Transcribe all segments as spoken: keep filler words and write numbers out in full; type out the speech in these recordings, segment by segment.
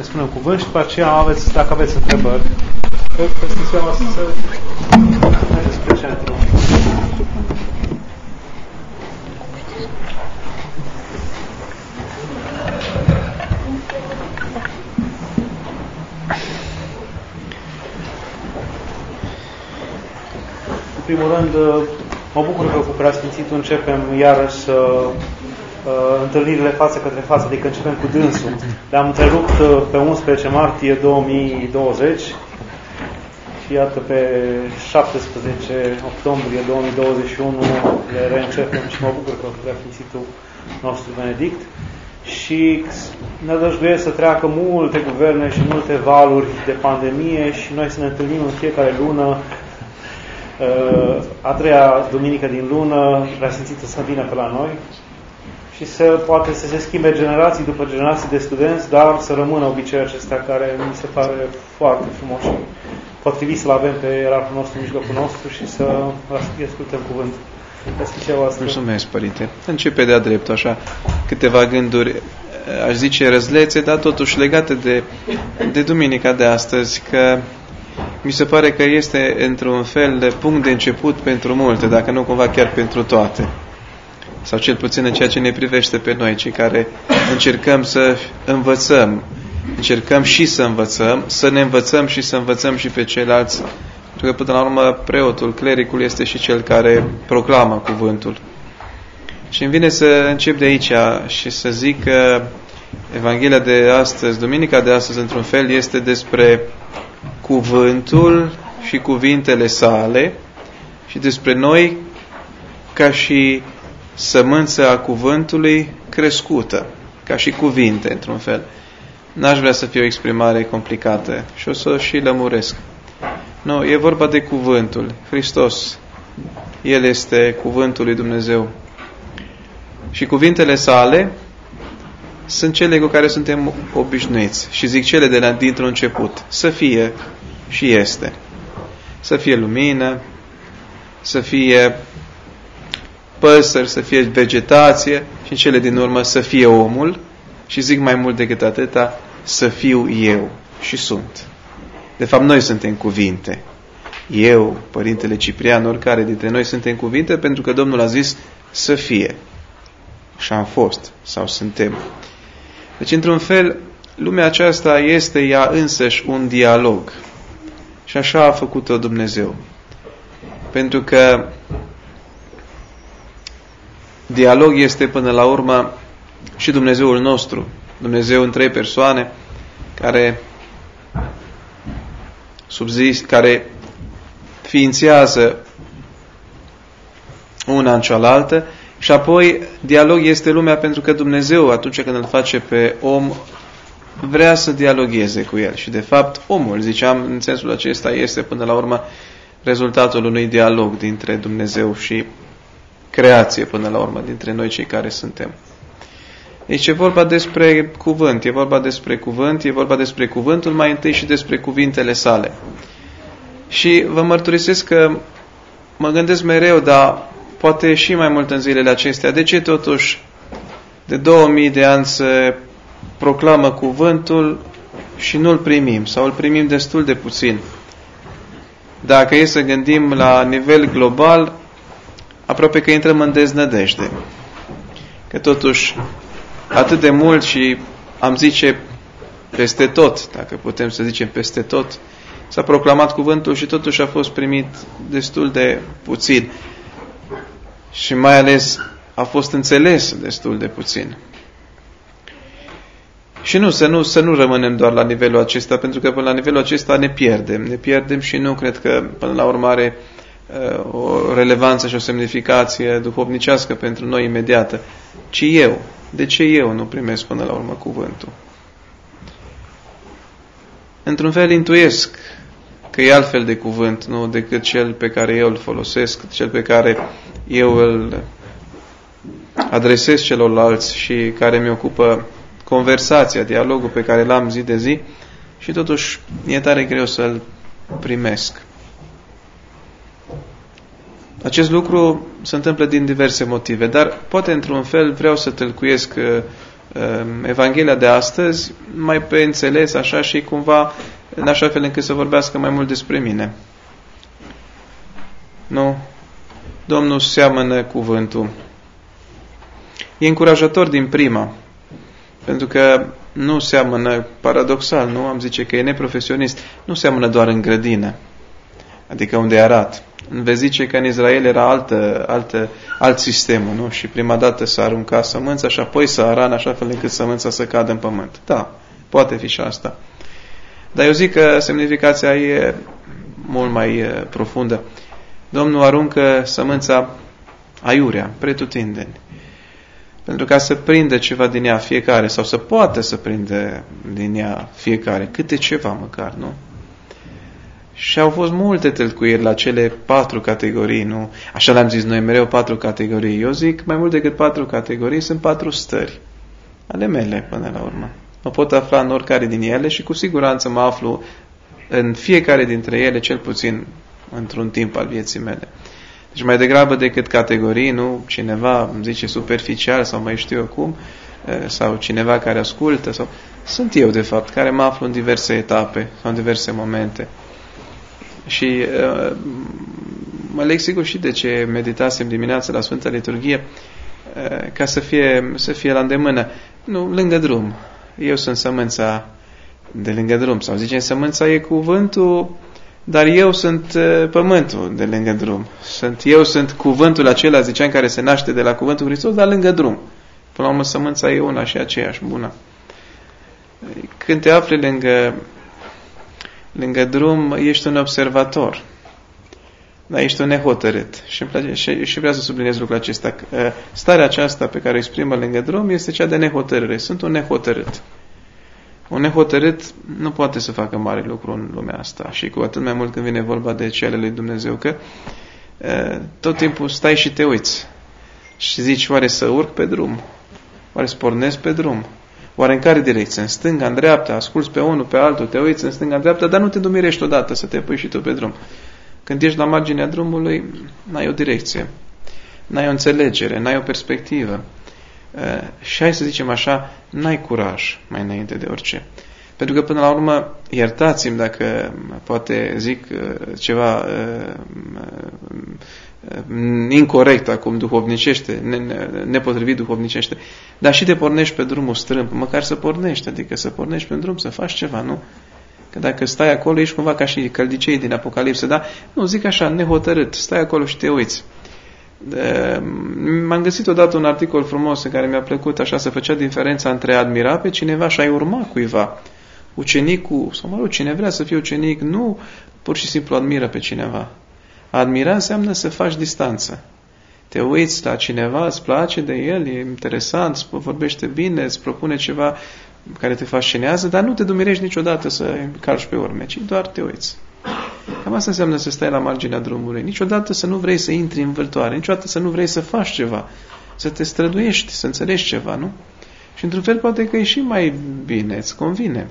spunem cuvânt și după aceea aveți, dacă aveți întrebări. Prezenția o să mergeți spre centru. În primul rând, mă bucur că cu Preasfințitul începem iarăși să uh, întâlnirile față către față, adică începem cu dânsul. Le-am întrerupt uh, pe unsprezece martie două mii douăzeci și iată pe șaptesprezece octombrie două mii douăzeci și unu le reîncepem și mă bucur că cu Preasfințitul nostru Benedict. Și ne dăjduiesc să treacă multe guverne și multe valuri de pandemie și noi să ne întâlnim în fiecare lună, a treia duminică din lună, Preasfințitul să vină pe la noi și să poate să se schimbe generații după generații de studenți, dar să rămână obiceiul acesta care mi se pare foarte frumos și potrivit să-l avem pe ierarhul nostru în mijlocul nostru și să ascultăm cuvântul. Mulțumesc, Părinte. Începe de-a dreptul, așa, câteva gânduri, aș zice răzlețe, dar totuși legate de, de duminica de astăzi, că mi se pare că este într-un fel de punct de început pentru multe, dacă nu cumva chiar pentru toate. Sau cel puțin în ceea ce ne privește pe noi, cei care încercăm să învățăm, încercăm și să învățăm, să ne învățăm și să învățăm și pe ceilalți. Pentru că până la urmă preotul, clericul este și cel care proclamă cuvântul. Și îmi vine să încep de aici și să zic că Evanghelia de astăzi, duminica de astăzi, într-un fel, este despre cuvântul și cuvintele sale și despre noi ca și sămânța cuvântului crescută, ca și cuvinte, într-un fel. N-aș vrea să fie o exprimare complicată și o să o și lămuresc. Nu, e vorba de cuvântul. Hristos, El este cuvântul lui Dumnezeu. Și cuvintele sale sunt cele cu care suntem obișnuiți. Și zic cele de la, dintr-un început. Să fie și este. Să fie lumină, să fie păsări, să fie vegetație și cele din urmă să fie omul. Și zic mai mult decât atâta, să fiu eu și sunt. De fapt, noi suntem cuvinte. Eu, Părintele Ciprian, oricare dintre noi suntem cuvinte pentru că Domnul a zis să fie. Și am fost, sau suntem. Deci, într-un fel, lumea aceasta este ea însăși un dialog. Și așa a făcut-o Dumnezeu. Pentru că dialog este până la urmă și Dumnezeul nostru. Dumnezeu în trei persoane care subzist, care ființează una în cealaltă și apoi dialog este lumea pentru că Dumnezeu atunci când îl face pe om vrea să dialogheze cu el și de fapt omul, ziceam, în sensul acesta este până la urmă rezultatul unui dialog dintre Dumnezeu și creație până la urmă dintre noi cei care suntem. Deci e vorba despre cuvânt, e vorba despre cuvânt, e vorba despre cuvântul mai întâi și despre cuvintele sale. Și vă mărturisesc că mă gândesc mereu, dar poate și mai mult în zilele acestea, de ce totuși de două mii de ani se proclamă cuvântul și nu-l primim, sau îl primim destul de puțin. Dacă e să gândim la nivel global, aproape că intrăm în deznădejde. Că totuși atât de mult și am zice peste tot, dacă putem să zicem peste tot, s-a proclamat cuvântul și totuși a fost primit destul de puțin. Și mai ales a fost înțeles destul de puțin. Și nu, să nu, să nu rămânem doar la nivelul acesta, pentru că până la nivelul acesta ne pierdem. Ne pierdem și nu cred că până la urmă are uh, o relevanță și o semnificație duhovnicească pentru noi imediată. Ci eu. De ce eu nu primesc până la urmă cuvântul? Într-un fel intuiesc că e altfel de cuvânt, nu decât cel pe care eu îl folosesc, cel pe care eu îl adresez celorlalți și care mi ocupă conversația, dialogul pe care l-am zi de zi și totuși e tare greu să-l primesc. Acest lucru se întâmplă din diverse motive, dar poate într-un fel vreau să tălcuiesc Evanghelia de astăzi mai pe înțeles așa și cumva în așa fel încât să vorbească mai mult despre mine. Nu? Domnul seamănă cuvântul. E încurajator din prima, pentru că nu seamănă, paradoxal, nu? Am zice că e neprofesionist, nu seamănă doar în grădină, adică unde arat. Vezi zice că în Israel era altă, altă, alt sistem, nu? Și prima dată să arunca sămânța și apoi să ara în așa fel încât sămânța să cadă în pământ. Da, poate fi și asta. Dar eu zic că semnificația e mult mai profundă. Domnul aruncă sămânța aiurea, pretutindeni. Pentru ca să prindă ceva din ea fiecare, sau să poată să prindă din ea fiecare, câte ceva măcar, nu? Și au fost multe tâlcuiri la cele patru categorii, nu? Așa le-am zis noi mereu, patru categorii. Eu zic, mai mult decât patru categorii, sunt patru stări ale mele, până la urmă. Mă pot afla în oricare din ele și cu siguranță mă aflu în fiecare dintre ele, cel puțin într-un timp al vieții mele. Deci mai degrabă decât categorii, nu? Cineva îmi zice superficial sau mai știu eu cum, sau cineva care ascultă, sau sunt eu de fapt, care mă aflu în diverse etape sau în diverse momente. Și uh, mă leg sigur și de ce meditasem dimineața la Sfânta Liturghie, uh, ca să fie, să fie la îndemână. Nu, lângă drum. Eu sunt sămânța de lângă drum. Sau zicem, sămânța e cuvântul, dar eu sunt uh, pământul de lângă drum. Sunt, eu sunt cuvântul acela, ziceam, care se naște de la cuvântul Hristos, dar lângă drum. Până la urmă, sămânța e una și aceeași, bună. Când te afli lângă lângă drum, ești un observator. Dar ești un nehotărât. Și, îmi place, și, și vreau să subliniez lucrul acesta. Starea aceasta pe care o exprimă lângă drum este cea de nehotărâre. Sunt un nehotărât. Un nehotărât nu poate să facă mare lucru în lumea asta. Și cu atât mai mult când vine vorba de cele lui Dumnezeu, că tot timpul stai și te uiți. Și zici, oare să urc pe drum? Oare să pornesc pe drum? Oare în care direcție? În stânga, în dreapta, asculți pe unul, pe altul, te uiți în stânga, în dreapta, dar nu te dumirești odată să te pui și tu pe drum. Când ești la marginea drumului, n-ai o direcție, n-ai o înțelegere, n-ai o perspectivă. Și hai să zicem așa, n-ai curaj mai înainte de orice. Pentru că până la urmă, iertați-mi dacă poate zic ceva incorect acum duhovnicește, nepotrivit duhovnicește, dar și te pornești pe drumul strâmb, măcar să pornești, adică să pornești pe drum, să faci ceva, nu? Că dacă stai acolo, ești cumva ca și căldicei din Apocalipsă, dar nu, zic așa, nehotărât, stai acolo și te uiți. M-am găsit odată un articol frumos în care mi-a plăcut, așa, să făcea diferența între a admira pe cineva și a-i urma cuiva. Ucenicul, sau mă rog, cine vrea să fie ucenic, nu pur și simplu admiră pe cineva. A admira înseamnă să faci distanță. Te uiți la cineva, îți place de el, e interesant, îți vorbește bine, îți propune ceva care te fascinează, dar nu te dumirești niciodată să calci pe urme, ci doar te uiți. Cam asta înseamnă să stai la marginea drumului. Niciodată să nu vrei să intri în vâltoare, niciodată să nu vrei să faci ceva, să te străduiești, să înțelegi ceva, nu? Și într-un fel poate că e și mai bine, îți convine.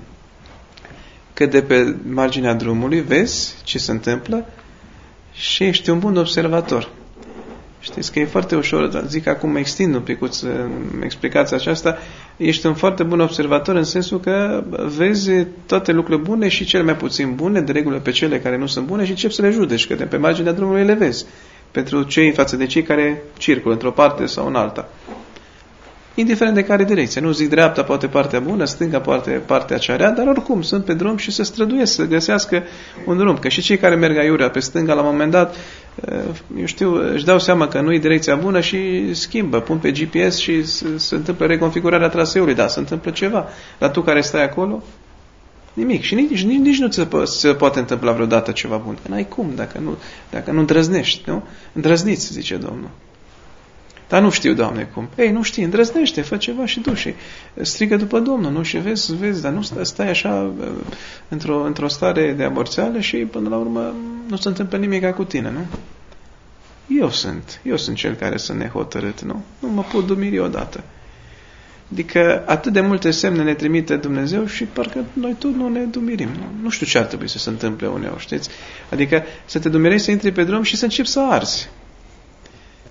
Că de pe marginea drumului vezi ce se întâmplă și ești un bun observator. Știți că e foarte ușor, zic acum extind un pic explicația aceasta, ești un foarte bun observator în sensul că vezi toate lucrurile bune și cele mai puțin bune, de regulă pe cele care nu sunt bune și începi să le judeci, că de pe marginea drumului le vezi. Pentru cei față de cei care circulă într-o parte sau în alta. Indiferent de care direcție. Nu zic dreapta, poate partea bună, stânga, poate partea cea rea, dar oricum sunt pe drum și se străduiesc să găsească un drum. Că și cei care merg aiurea pe stânga, la un moment dat, eu știu, își dau seama că nu e direcția bună și schimbă, pun pe G P S și se, se întâmplă reconfigurarea traseului, da, se întâmplă ceva. Dar tu care stai acolo, nimic. Și nici, nici, nici nu ți se, se poate întâmpla vreodată ceva bun. Că n-ai cum, dacă nu, dacă nu îndrăznești, nu? Îndrăzniți, zice Domnul. Dar nu știu, Doamne, cum. Ei, nu știi, îndrăznește, fă ceva și tu și strigă după Domnul, nu? Și vezi, vezi, dar nu stai, stai așa într-o, într-o stare de aborțeală și până la urmă nu se întâmplă nimic cu tine, nu? Eu sunt, eu sunt cel care sunt nehotărât, nu? Nu mă pot dumiri odată. Adică atât de multe semne ne trimite Dumnezeu și parcă noi tot nu ne dumirim. Nu, nu știu ce ar trebui să se întâmple uneori, știți? Adică să te dumirești, să intri pe drum și să începi să arzi.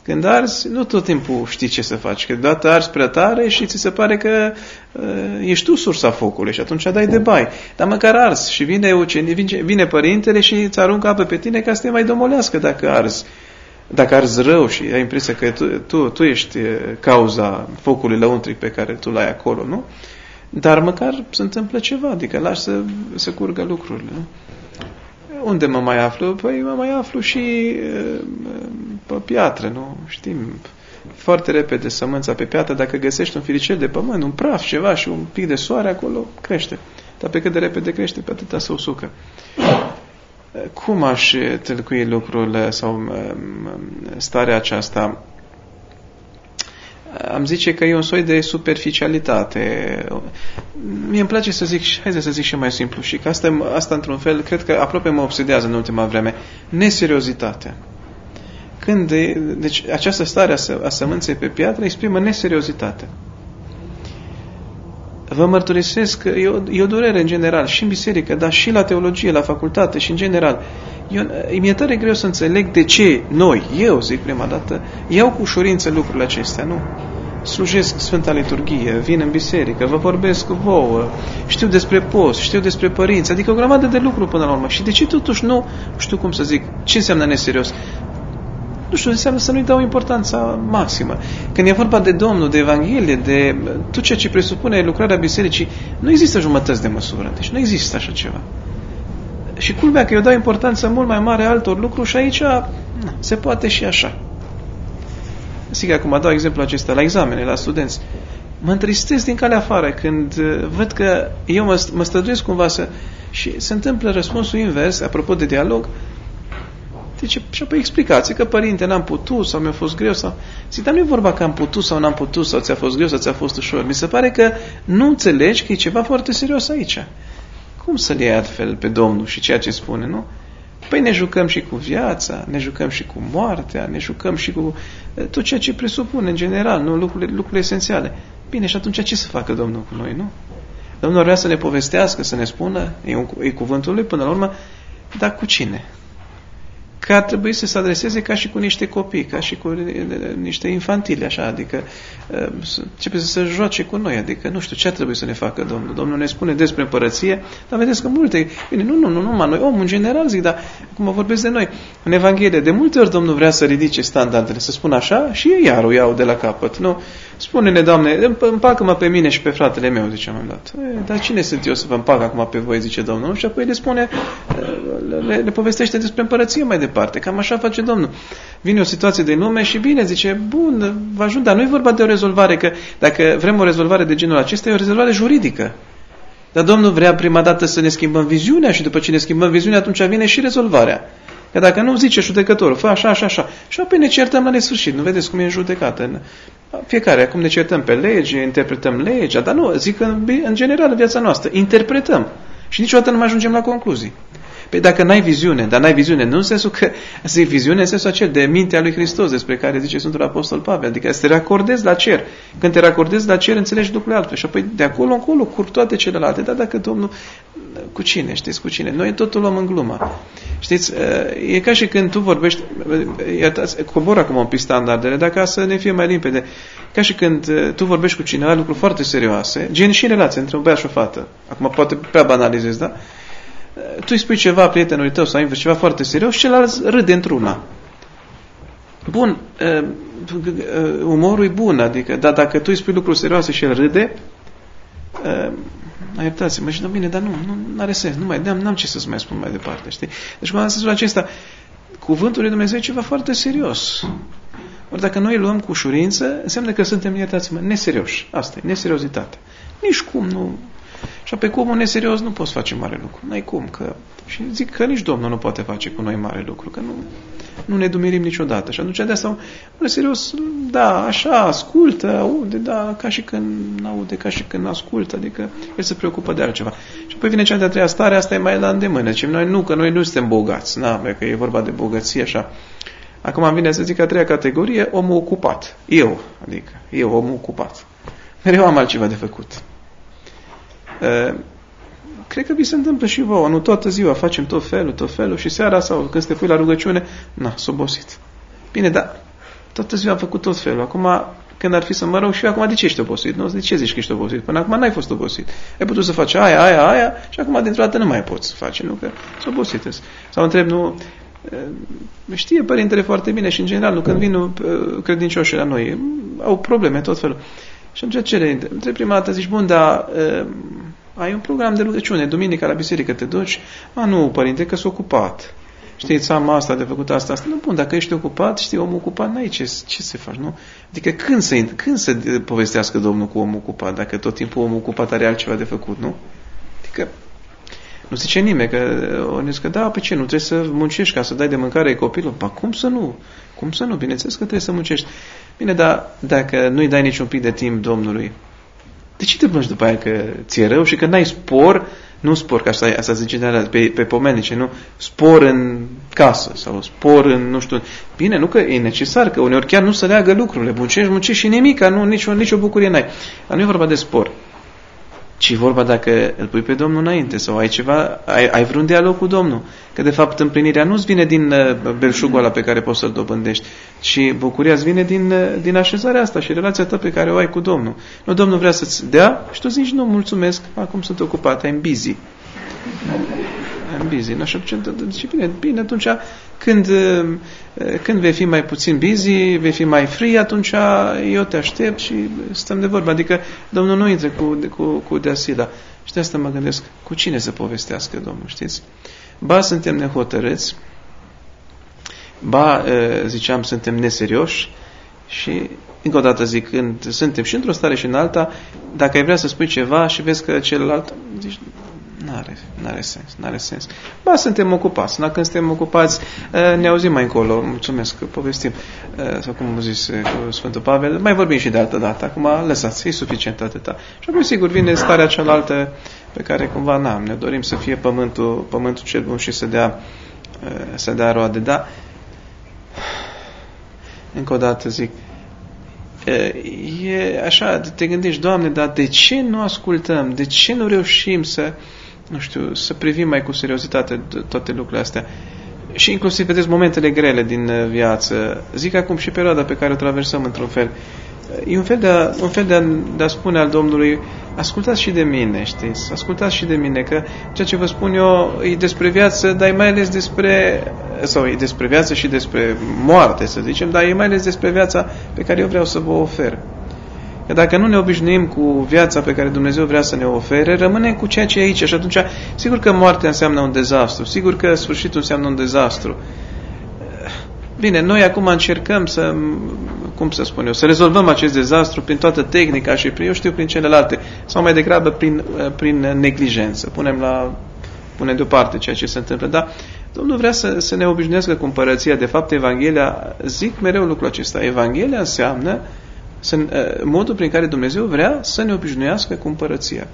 Când arzi, nu tot timpul știi ce să faci. Că deodată arzi prea tare și ți se pare că uh, ești tu sursa focului și atunci dai de bai. Dar măcar arzi și vine, ucenic, vine, vine părintele și îți aruncă apă pe tine ca să te mai domolească dacă arzi. Dacă arzi rău și ai impresia că tu, tu, tu ești cauza focului lăuntric pe care tu l-ai acolo, nu? Dar măcar se întâmplă ceva, adică lași să, să curgă lucrurile, nu? Unde mă mai aflu? Păi mă mai aflu și pe piatră, nu? Știm foarte repede sămânța pe piatră, dacă găsești un firicel de pământ, un praf, ceva și un pic de soare acolo, crește. Dar pe cât de repede crește, pe atâta se usucă. Cum aș tâlcui lucrurile sau starea aceasta? Am zice că e un soi de superficialitate. Mie îmi place să zic, hai să zic și mai simplu, și că asta, asta într-un fel, cred că aproape mă obsedează în ultima vreme. Neseriozitatea. Când, deci această stare a, a sămânței pe piatră exprimă neseriozitatea. Vă mărturisesc că e o, e o durere în general, și în biserică, dar și la teologie, la facultate și în general. Eu, mi-e tare greu să înțeleg de ce noi, eu zic prima dată, iau cu ușurință lucrurile acestea, nu? Slujesc Sfânta Liturghie, vin în biserică, vă vorbesc cu vouă, știu despre post, știu despre părinți, adică o grămadă de lucruri până la urmă. Și de ce totuși nu, nu știu cum să zic, ce înseamnă neserios? Nu știu, înseamnă să nu-i dau importanța maximă. Când e vorba de Domnul, de Evanghelie, de tot ceea ce presupune lucrarea bisericii, nu există jumătăți de măsură. Deci nu există așa ceva. Și culmea că eu dau importanță mult mai mare altor lucruri și aici na, se poate și așa. Sigur, acum dau exemplu acesta la examene, la studenți. Mă întristez din calea afară când văd că eu mă, mă străduiesc cumva să... și se întâmplă răspunsul invers, apropo de dialog. Deci, și apoi explicați că părinte, n-am putut sau mi-a fost greu sau... Zic, dar nu e vorba că am putut sau n-am putut sau ți-a fost greu sau ți-a fost ușor. Mi se pare că nu înțelegi că e ceva foarte serios aici. Cum să-l iei altfel pe Domnul și ceea ce spune, nu? Păi ne jucăm și cu viața, ne jucăm și cu moartea, ne jucăm și cu tot ceea ce presupune în general, nu? Lucrurile, lucrurile esențiale. Bine, și atunci ce să facă Domnul cu noi, nu? Domnul vrea să ne povestească, să ne spună, e, un, e cuvântul lui până la urmă, dar cu cine? Că ar trebui să se adreseze ca și cu niște copii, ca și cu niște infantili, așa, adică începe să se joace cu noi, adică nu știu ce ar trebui să ne facă Domnul. Domnul ne spune despre împărăție, dar vedeți că multe, bine, nu, nu, nu, nu numai noi, omul în general zic, dar cum vorbesc de noi, în Evanghelie, de multe ori Domnul vrea să ridice standardele, să spună așa și ei iar o iau de la capăt, nu? Spune-ne, Doamne, împacă-mă pe mine și pe fratele meu, zice am dat. Dar cine sunt eu să vă împac acum pe voi, zice Domnul? Și apoi le spune, le, le povestește despre împărăție mai departe. Cam așa face Domnul. Vine o situație de lume și bine, zice, bun, vă ajut, dar nu e vorba de o rezolvare, că dacă vrem o rezolvare de genul acesta, e o rezolvare juridică. Dar Domnul vrea prima dată să ne schimbăm viziunea și după ce ne schimbăm viziunea, atunci vine și rezolvarea. Că dacă nu, zice judecătorul, fă așa, așa, așa. Și apoi ne certăm la nesfârșit. Nu vedeți cum e în judecată. Fiecare, acum ne certăm pe lege, interpretăm legea, dar nu, zic că în general în viața noastră, interpretăm. Și niciodată nu mai ajungem la concluzii. Păi dacă n-ai viziune, dar n-ai viziune, nu în sensul că, zic viziune în sensul acel de mintea lui Hristos, despre care zice Sfântul Apostol Pavel, adică să te racordezi la cer. Când te racordezi la cer, înțelegi lucrurile altfel. Și apoi de acolo încolo curg toate celelalte. Dar dacă Domnul, cu cine, știți, cu cine? Noi totul luăm în glumă. Știți, e ca și când tu vorbești, iertați, cobor acum un pic standardele, dar ca să ne fie mai limpede, ca și când tu vorbești cu cineva lucruri foarte serioase, gen și în relație între un băiat și o fată. Acum poate prea banalizez, da? Tu îi spui ceva prietenului tău sau invers, ceva foarte serios și celălalt râde într-una. Bun, uh, uh, umorul e bun, adică, dar dacă tu îi spui lucruri serioase și el râde, uh, iertați-mă, și bine, dar nu, nu are sens, nu mai, n-am, n-am ce să-ți mai spun mai departe, știi? Deci, cum am zis acesta, cuvântul lui Dumnezeu e ceva foarte serios. Ori dacă noi îl luăm cu ușurință, înseamnă că suntem, iertați-mă, neserioși. Asta e, neseriozitate. Nici cum nu... Și apoi cu omul neserios nu poți face mare lucru. N-ai cum. Că... Și zic că nici Domnul nu poate face cu noi mare lucru. Că nu, nu ne dumirim niciodată. Și atunci de asta, omul neserios, da, așa, ascultă, aude, da, ca și când aude, ca și când ascultă. Adică el se preocupă de altceva. Și apoi vine cea de-a treia stare, asta e mai la îndemână. Deci noi nu, că noi nu suntem bogați. Na, că e vorba de bogăție, așa. Acum vine să zic a treia categorie, omul ocupat. Eu, adică, eu, omul ocupat. Mereu am altceva de făcut. Uh, cred că vi se întâmplă și vouă, nu toată ziua facem tot felul, tot felul și seara sau când te pui la rugăciune, na, s-a obosit. Bine, dar toată ziua am făcut tot felul. Acum, când ar fi să mă rog și eu, acum de ce ești obosit? Nu? De ce zici că ești obosit? Până acum n-ai fost obosit. Ai putut să faci aia, aia, aia și acum dintr-o dată nu mai poți face, nu? Că s-a obosit. Sau întreb, nu... Știe părintele foarte bine și în general, nu, când vin credincioșii la noi, au probleme, tot felul. Și atunci ce între prima dată zici, bun, dar uh, ai un program de rugăciune, duminica la biserică te duci? A, nu, părinte, că s-a ocupat. Știți, am asta de făcut, asta, asta. Nu, bun, dacă ești ocupat, știi, omul ocupat, n-ai ce, ce să faci, nu? Adică când să, când să povestească Domnul cu omul ocupat, dacă tot timpul omul ocupat are altceva de făcut, nu? Adică nu zice nimeni că, o că da, pe ce, nu trebuie să muncești ca să dai de mâncare ai copilul? Ba, cum să nu? Cum să nu? Bineînțeles că trebuie să muncești. Bine, dar dacă nu-i dai niciun pic de timp Domnului, de ce te plângi după aia că ți-e rău și că n-ai spor, nu spor, ca asta, asta zice pe, pe pomenice, nu? Spor în casă sau spor în, nu știu, bine, nu că e necesar, că uneori chiar nu se leagă lucrurile, muncești, muncești și nimica, nu, nicio, nicio bucurie n-ai. Dar nu e vorba de spor, ci vorba dacă îl pui pe Domnul înainte sau ai ceva, ai, ai vreun dialog cu Domnul. Că de fapt împlinirea nu-ți vine din uh, belșugul ăla pe care poți să-l dobândești, ci bucuria îți vine din, uh, din așezarea asta și relația ta pe care o ai cu Domnul. Nu, Domnul vrea să-ți dea și tu zici, nu, mulțumesc, acum sunt ocupat, I'm busy. I'm busy. Nu așa, zice, bine, bine, atunci când, uh, când vei fi mai puțin busy, vei fi mai free, atunci eu te aștept și stăm de vorbă. Adică Domnul nu intră cu, cu, cu deasila. Și de asta mă gândesc, cu cine să povestească Domnul, știți? Ba suntem nehotărâți, ba, ziceam, suntem neserioși și, încă o dată zic, când suntem și într-o stare și în alta, dacă ai vrea să spui ceva și vezi că celălalt, zici, n-are, n-are sens, n-are sens. Ba, suntem ocupați, dacă când suntem ocupați, ne auzim mai încolo, mulțumesc că povestim, sau cum am zis cu Sfântul Pavel, mai vorbim și de altă dată, acum lăsați, e suficient atâta. Și apoi, sigur, vine starea cealaltă pe care cumva n-am, ne dorim să fie pământul, pământul cel bun și să dea, să dea roade, dar încă o dată zic, e așa, te gândești, Doamne, dar de ce nu ascultăm, de ce nu reușim să, nu știu, să privim mai cu seriozitate toate lucrurile astea? Și inclusiv, vedeți, momentele grele din viață, zic acum și perioada pe care o traversăm într-un fel, e un fel de a, un fel de a, de a spune al Domnului, ascultați și de mine, știți? Ascultați și de mine, că ceea ce vă spun eu e despre viață, dar e mai ales despre, sau e despre viață și despre moarte, să zicem, dar e mai ales despre viața pe care eu vreau să vă ofer. Că dacă nu ne obișnuim cu viața pe care Dumnezeu vrea să ne ofere, rămânem cu ceea ce e aici și atunci, sigur că moartea înseamnă un dezastru, sigur că sfârșitul înseamnă un dezastru. Bine, noi acum încercăm să, cum să spun eu, să rezolvăm acest dezastru prin toată tehnica și prin, eu știu, prin celelalte, sau mai degrabă prin, prin neglijență. Punem la, punem deoparte ceea ce se întâmplă. Dar Domnul vrea să, să ne obișnuiască cu împărăția. De fapt, Evanghelia, zic mereu lucrul acesta, Evanghelia înseamnă să, modul prin care Dumnezeu vrea să ne obișnuiască cu împărăția.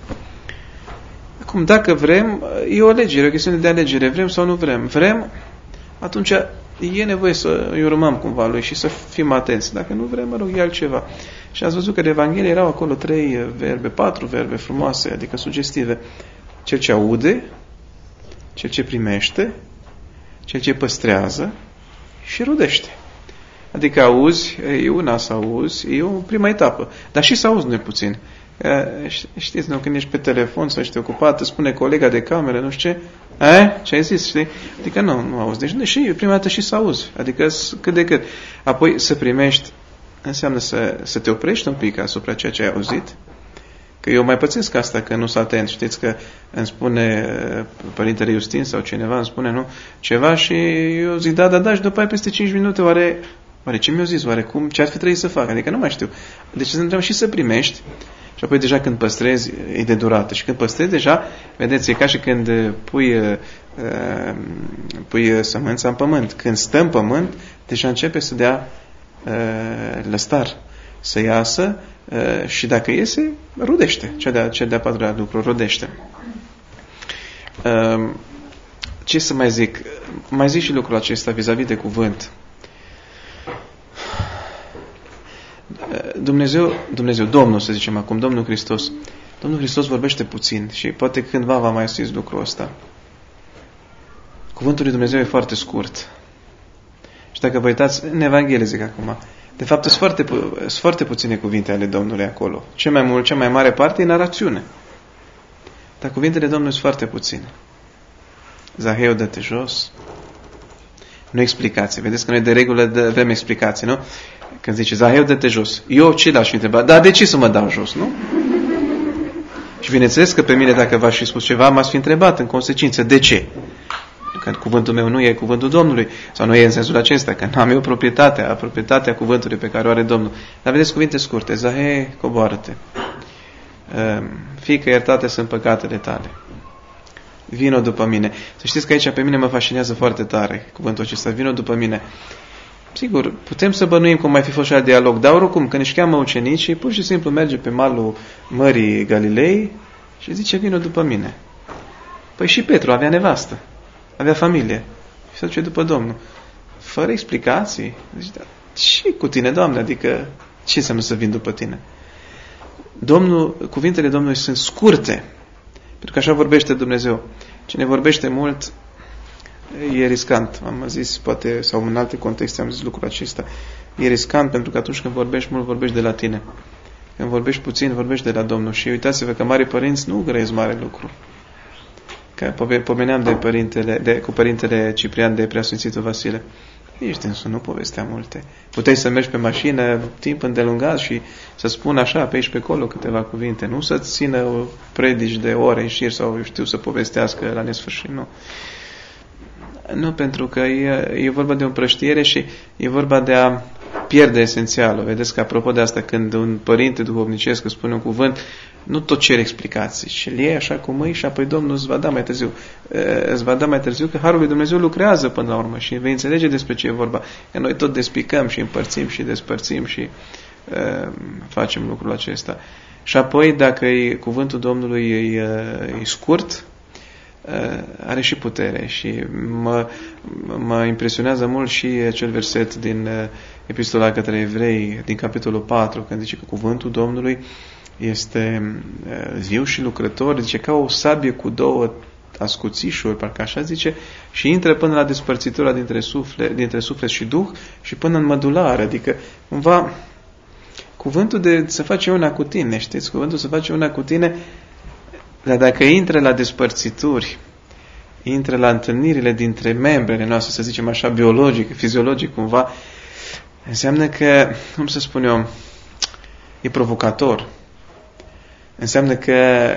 Acum, dacă vrem, e o alegere, o chestiune de alegere, vrem sau nu vrem. Vrem, atunci e nevoie să îi urmăm cumva lui și să fim atenți. Dacă nu vrem, mă rog, e altceva. Și ați văzut că de Evanghelie erau acolo trei verbe, patru verbe frumoase, adică sugestive. Cel ce aude, cel ce primește, cel ce păstrează și rodește. Adică auzi, e una să auzi, e o prima etapă. Dar și să auzi nu e puțin. Știți, nu, când ești pe telefon sau ești ocupat, îți spune colega de cameră, nu știu ce, eh? Ce ai zis, știi? Adică nu, nu auzi. Deci și prima dată și să auzi. Adică cât de cât. Apoi să primești înseamnă să, să te oprești un pic asupra ceea ce ai auzit. Că eu mai pățesc asta, că nu sunt atent. Știți că îmi spune Părintele Iustin sau cineva îmi spune, nu, ceva și eu zic, da, da, da, și după aia peste cinci minute, oare, oare ce mi-a zis, oare cum, ce ar fi trebuit să fac? Adică nu mai știu. Deci să întrebăm și să primești. Și apoi deja când păstrezi, e de durată. Și când păstrezi deja, vedeți, e ca și când pui, uh, pui sămânța în pământ. Când stă în pământ, deja începe să dea uh, lăstar, să iasă uh, și dacă iese, rodește. Cea de-a, cea de-a patra lucru, rodește. Uh, ce să mai zic? Mai zic și lucrul acesta vis-a-vis de cuvânt. Dumnezeu, Dumnezeu, Domnul, să zicem acum, Domnul Hristos. Domnul Hristos vorbește puțin și poate cândva va mai zis lucrul ăsta. Cuvântul lui Dumnezeu e foarte scurt. Și dacă vă uitați, în Evanghelie zic acum, De fapt, sunt foarte, sunt foarte puține cuvinte ale Domnului acolo. Cel mai mult, cea mai mare parte e narațiune. Dar cuvintele Domnului sunt foarte puține. Zaheu, dă-te jos. Nu explicație. Vedeți că noi de regulă avem explicații, nu? Când zice, Zaheu, dă-te jos. Eu ce l-aș fi întrebat? Dar de ce să mă dau jos, nu? Și bineînțeles că pe mine, dacă v-aș fi spus ceva, m-ați fi întrebat în consecință. De ce? Că cuvântul meu nu e cuvântul Domnului. Sau nu e în sensul acesta, că n-am eu proprietatea, proprietatea cuvântului pe care o are Domnul. Dar vedeți cuvinte scurte. Zaheu, coboară-te. Fii că iertate sunt păcatele tale. Vino după mine. Să știți că aici pe mine mă fascinează foarte tare cuvântul acesta. Vino după mine. Sigur, putem să bănuim cum mai fi fost și dialog, dar oricum, când își cheamă ucenicii, pur și simplu merge pe malul Mării Galilei și zice, vino după mine. Păi și Petru avea nevastă, avea familie și se duce după Domnul. Fără explicații. Zice, da, și cu tine, Doamne? Adică, ce înseamnă să vin după tine? Domnul, cuvintele Domnului sunt scurte, pentru că așa vorbește Dumnezeu. Cine vorbește mult e riscant. Am zis, poate, sau în alte contexte am zis lucrul acesta. E riscant pentru că atunci când vorbești mult, vorbești de la tine. Când vorbești puțin, vorbești de la Domnul. Și uitați-vă că marii părinți nu grăiesc mare lucru. Că pomeneam de părintele, de, cu părintele Ciprian de Preasfințitul Vasile. Ești însă, nu povestea multe. Puteai să mergi pe mașină timp îndelungat și să spun așa, pe aici pe acolo câteva cuvinte. Nu să-ți țină predici de ore în șir sau, eu știu, să povestească la nesfârșit. Nu. Nu, pentru că e, e vorba de o împrăștiere și e vorba de a pierde esențialul. Vedeți că apropo de asta, când un părinte duhovnicesc îți spune un cuvânt, nu tot cer explicații, și îl iei așa cum îi și apoi Domnul îți va da mai târziu. Îți va da mai târziu că Harul lui Dumnezeu lucrează până la urmă și vei înțelege despre ce e vorba. Că noi tot despicăm și împărțim și despărțim și uh, facem lucrul acesta. Și apoi, dacă e, cuvântul Domnului e, e scurt, uh, are și putere. Și mă, mă impresionează mult și acel verset din uh, Epistola către Evrei, din capitolul patru, când zice că cuvântul Domnului este viu și lucrător, zice, ca o sabie cu două ascuțișuri, parcă așa zice, și intră până la despărțitura dintre suflet, dintre suflet și duh și până în mădular, adică cumva cuvântul de să face una cu tine, știți, cuvântul să face una cu tine, dar dacă intră la despărțituri, intră la întâlnirile dintre membrele noastre, să zicem așa, biologic, fiziologic, cumva, înseamnă că, cum să spun eu, e provocator. Înseamnă că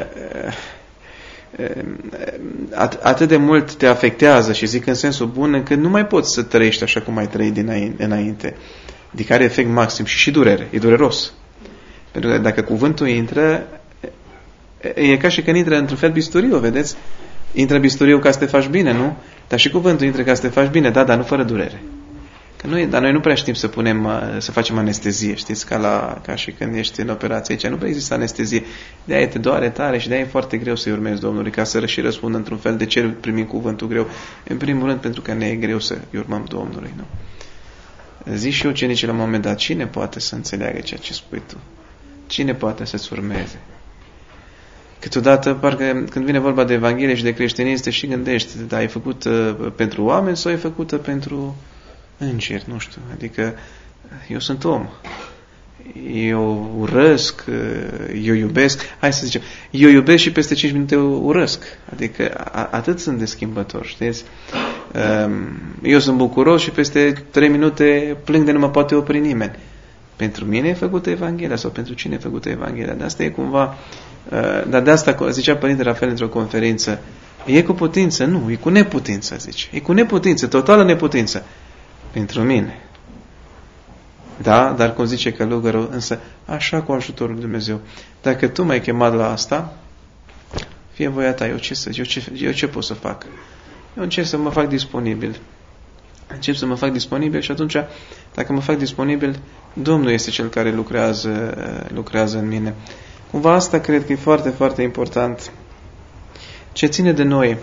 atât de mult te afectează, și zic în sensul bun, încât nu mai poți să trăiești așa cum ai trăit înainte. Adică are efect maxim și și durere. E dureros. Pentru că dacă cuvântul intră, e ca și când intră într-un fel bisturiu, vedeți? Intră bisturiu ca să te faci bine, nu? Dar și cuvântul intră ca să te faci bine, da, dar nu fără durere. Că noi, dar noi nu prea știm să punem, să facem anestezie, știți, ca, la, ca și când ești în operație aici, nu prea există anestezie. De-aia te doare tare și de-aia e foarte greu să-i urmezi Domnului, ca să și răspundă într-un fel de ce primim cuvântul greu. În primul rând pentru că ne e greu să-i urmăm Domnului, nu? Zici și ucenicii la un moment dat, cine poate să înțeleagă ceea ce spui tu? Cine poate să-ți urmeze? Câteodată, parcă când vine vorba de Evanghelie și de creștinism, te și gândești, dar ai făcută pentru oameni sau ai făcută pentru îngeri, nu știu, adică eu sunt om, eu urăsc, eu iubesc, hai să zicem, eu iubesc și peste cinci minute urăsc, adică atât sunt de schimbător, știți? Eu sunt bucuros și peste trei minute plâng de nu mă poate opri nimeni. Pentru mine e făcută Evanghelia sau pentru cine e făcută Evanghelia? De asta e cumva, dar de asta zicea Părintele Rafael într-o conferință, e cu putință? Nu, e cu neputință, zice. E cu neputință, totală neputință. Pentru mine. Da, dar cum zice călugărul, însă așa cu ajutorul lui Dumnezeu. Dacă tu m-ai chemat la asta, fie voia ta, eu ce, să, eu ce, eu ce pot să fac? Eu încerc să mă fac disponibil. Încep să mă fac disponibil și atunci, dacă mă fac disponibil, Domnul este Cel care lucrează, lucrează în mine. Cumva asta cred că e foarte, foarte important. Ce ține de noi,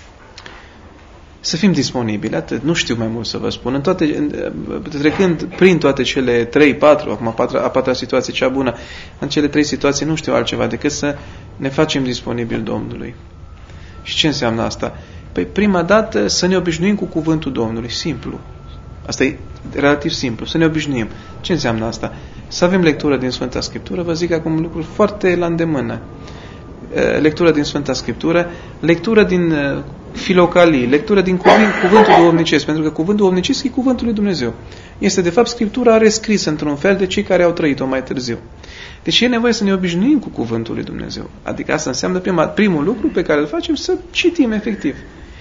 să fim disponibili, atât. Nu știu mai mult să vă spun. În toate, trecând prin toate cele trei, patru, acum a patra, a patra situație cea bună, în cele trei situații nu știu altceva decât să ne facem disponibili Domnului. Și ce înseamnă asta? Păi prima dată să ne obișnuim cu cuvântul Domnului, simplu. Asta e relativ simplu, să ne obișnuim. Ce înseamnă asta? Să avem lectură din Sfânta Scriptură, vă zic acum lucruri foarte la îndemână. Lectură din Sfânta Scriptură, lectură din filocalii, lectură din cuvânt, cuvântul duhovnicesc, pentru că cuvântul duhovnicesc e cuvântul lui Dumnezeu. Este, de fapt, Scriptura rescrisă într-un fel de cei care au trăit-o mai târziu. Deci e nevoie să ne obișnuim cu cuvântul lui Dumnezeu. Adică asta înseamnă prima, primul lucru pe care îl facem, să citim efectiv.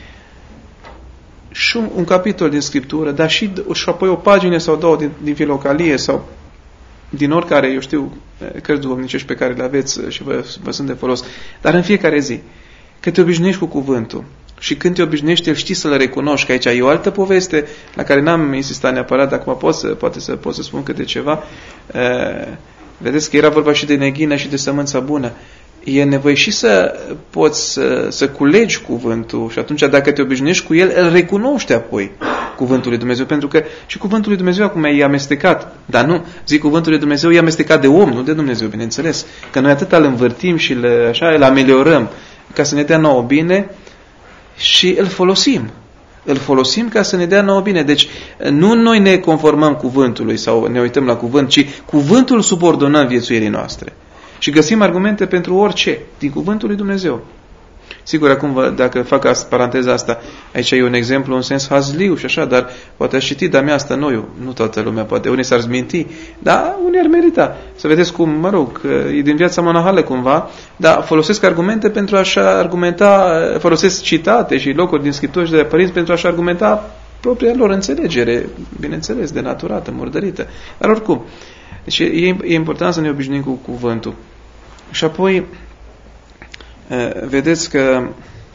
Și un, un capitol din Scriptură, dar și, și apoi o pagină sau două din, din filocalie sau din oricare, eu știu, cărți duhovnicești pe care le aveți și vă, vă sunt de folos, dar în fiecare zi, că te obișnuiești cu cuvântul și când te obișnuiești, el știi să-l recunoști, că aici e o altă poveste la care n-am insistat neapărat, dar acum pot să, poate să, pot să spun câte ceva. Uh, vedeți că era vorba și de neghină și de sămânța bună. E nevoie și să poți să, să culegi cuvântul și atunci dacă te obișnuiești cu el, îl recunoști apoi cuvântul lui Dumnezeu, pentru că și cuvântul lui Dumnezeu acum e amestecat, dar nu, zic cuvântul lui Dumnezeu e amestecat de om, nu de Dumnezeu, bineînțeles, că noi atât îl învârtim și le, așa, îl ameliorăm ca să ne dea nouă bine și îl folosim. Îl folosim ca să ne dea nouă bine. Deci nu noi ne conformăm cuvântului sau ne uităm la cuvânt, ci cuvântul subordonăm viețuirii noastre. Și găsim argumente pentru orice din cuvântul lui Dumnezeu. Sigur, acum, dacă fac paranteza asta, aici e un exemplu, un sens hazliu și așa, dar poate aș citi, dar mea asta noiu. Nu toată lumea poate. Unii s-ar zminti, dar unii ar merita. Să vedeți cum, mă rog, e din viața monahală cumva, dar folosesc argumente pentru a-și argumenta, folosesc citate și locuri din Scriptură și de părinți pentru a-și argumenta propria lor înțelegere, bineînțeles, denaturată, murdărită. Dar oricum, deci e, e important să ne obișnuim cu cuvântul. Și apoi, vedeți că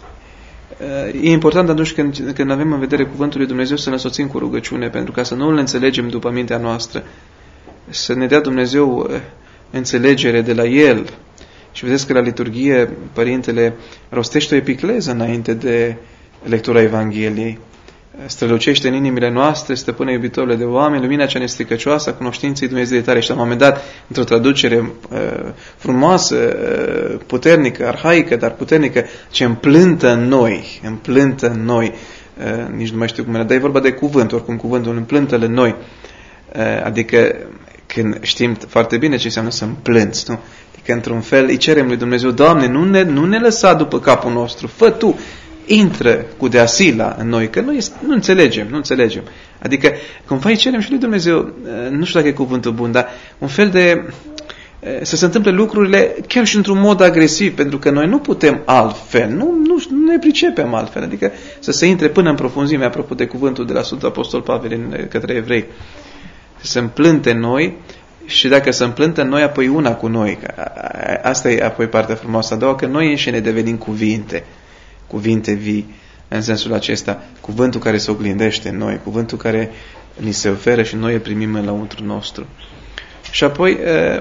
e important atunci când, când avem în vedere cuvântul lui Dumnezeu să ne însoțim cu rugăciune, pentru ca să nu îl înțelegem după mintea noastră, să ne dea Dumnezeu înțelegere de la El. Și vedeți că la liturghie Părintele rostește o epicleză înainte de lectura Evangheliei. Strălucește în inimile noastre, stăpâne iubitorile de oameni, lumina cea nestricăcioasă a cunoștinței Dumnezeu de tare. Și la un moment dat, într-o traducere uh, frumoasă, uh, puternică, arhaică, dar puternică, ce împlântă în noi, împlântă în noi, uh, nici nu mai știu cum era, dar e vorba de cuvânt, oricum cuvântul împlântă-l în noi. Uh, adică, când știm foarte bine ce înseamnă să împlânți, nu? Adică, într-un fel, îi cerem lui Dumnezeu, Doamne, nu ne, nu ne lăsa după capul nostru, fă Tu, intră cu deasila în noi, că noi nu înțelegem, nu înțelegem. Adică, cumva îi cerem și lui Dumnezeu, nu știu dacă e cuvântul bun, dar un fel de să se întâmple lucrurile chiar și într-un mod agresiv, pentru că noi nu putem altfel, nu, nu, nu ne pricepem altfel, adică să se intre până în profunzime, apropo de cuvântul de la Sfântul Apostol Pavel în, către evrei, să se împlânte în noi și dacă se împlântă în noi, apoi una cu noi. Asta e apoi partea frumoasă a doua, că noi înșine devenim cuvinte. Cuvinte vii, în sensul acesta, cuvântul care se oglindește în noi, cuvântul care ni se oferă și noi îl primim în lăuntru nostru. Și apoi,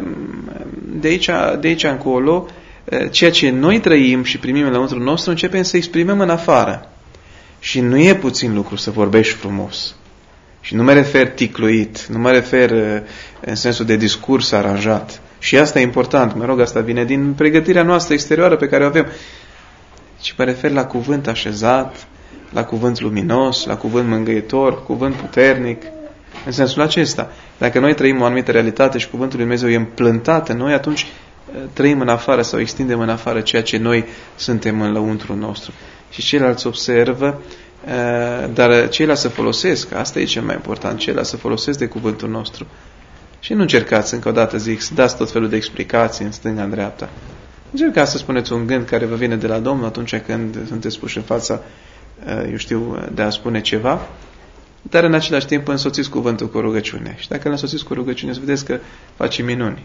de aici, de aici încolo, ceea ce noi trăim și primim în lăuntru nostru, începem să exprimăm în afară. Și nu e puțin lucru să vorbești frumos. Și nu mă refer ticluit, nu mă refer în sensul de discurs aranjat. Și asta e important, mă rog, asta vine din pregătirea noastră exterioară pe care o avem. Și mă refer la cuvânt așezat, la cuvânt luminos, la cuvânt mângâietor, cuvânt puternic, în sensul acesta. Dacă noi trăim o anumită realitate și cuvântul lui Dumnezeu e împlântat în noi, atunci trăim în afară sau extindem în afară ceea ce noi suntem în lăuntru nostru. Și ceilalți observă, dar ceilalți să folosesc, asta e cel mai important, ceilalți să folosesc de cuvântul nostru. Și nu încercați, încă o dată zic, să dați tot felul de explicații în stânga, în dreapta. Încercați să spuneți un gând care vă vine de la Domnul atunci când sunteți puși în fața, eu știu, de a spune ceva, dar în același timp însoțiți cuvântul cu rugăciune. Și dacă îl însoțiți cu rugăciune, să vedeți că face minuni.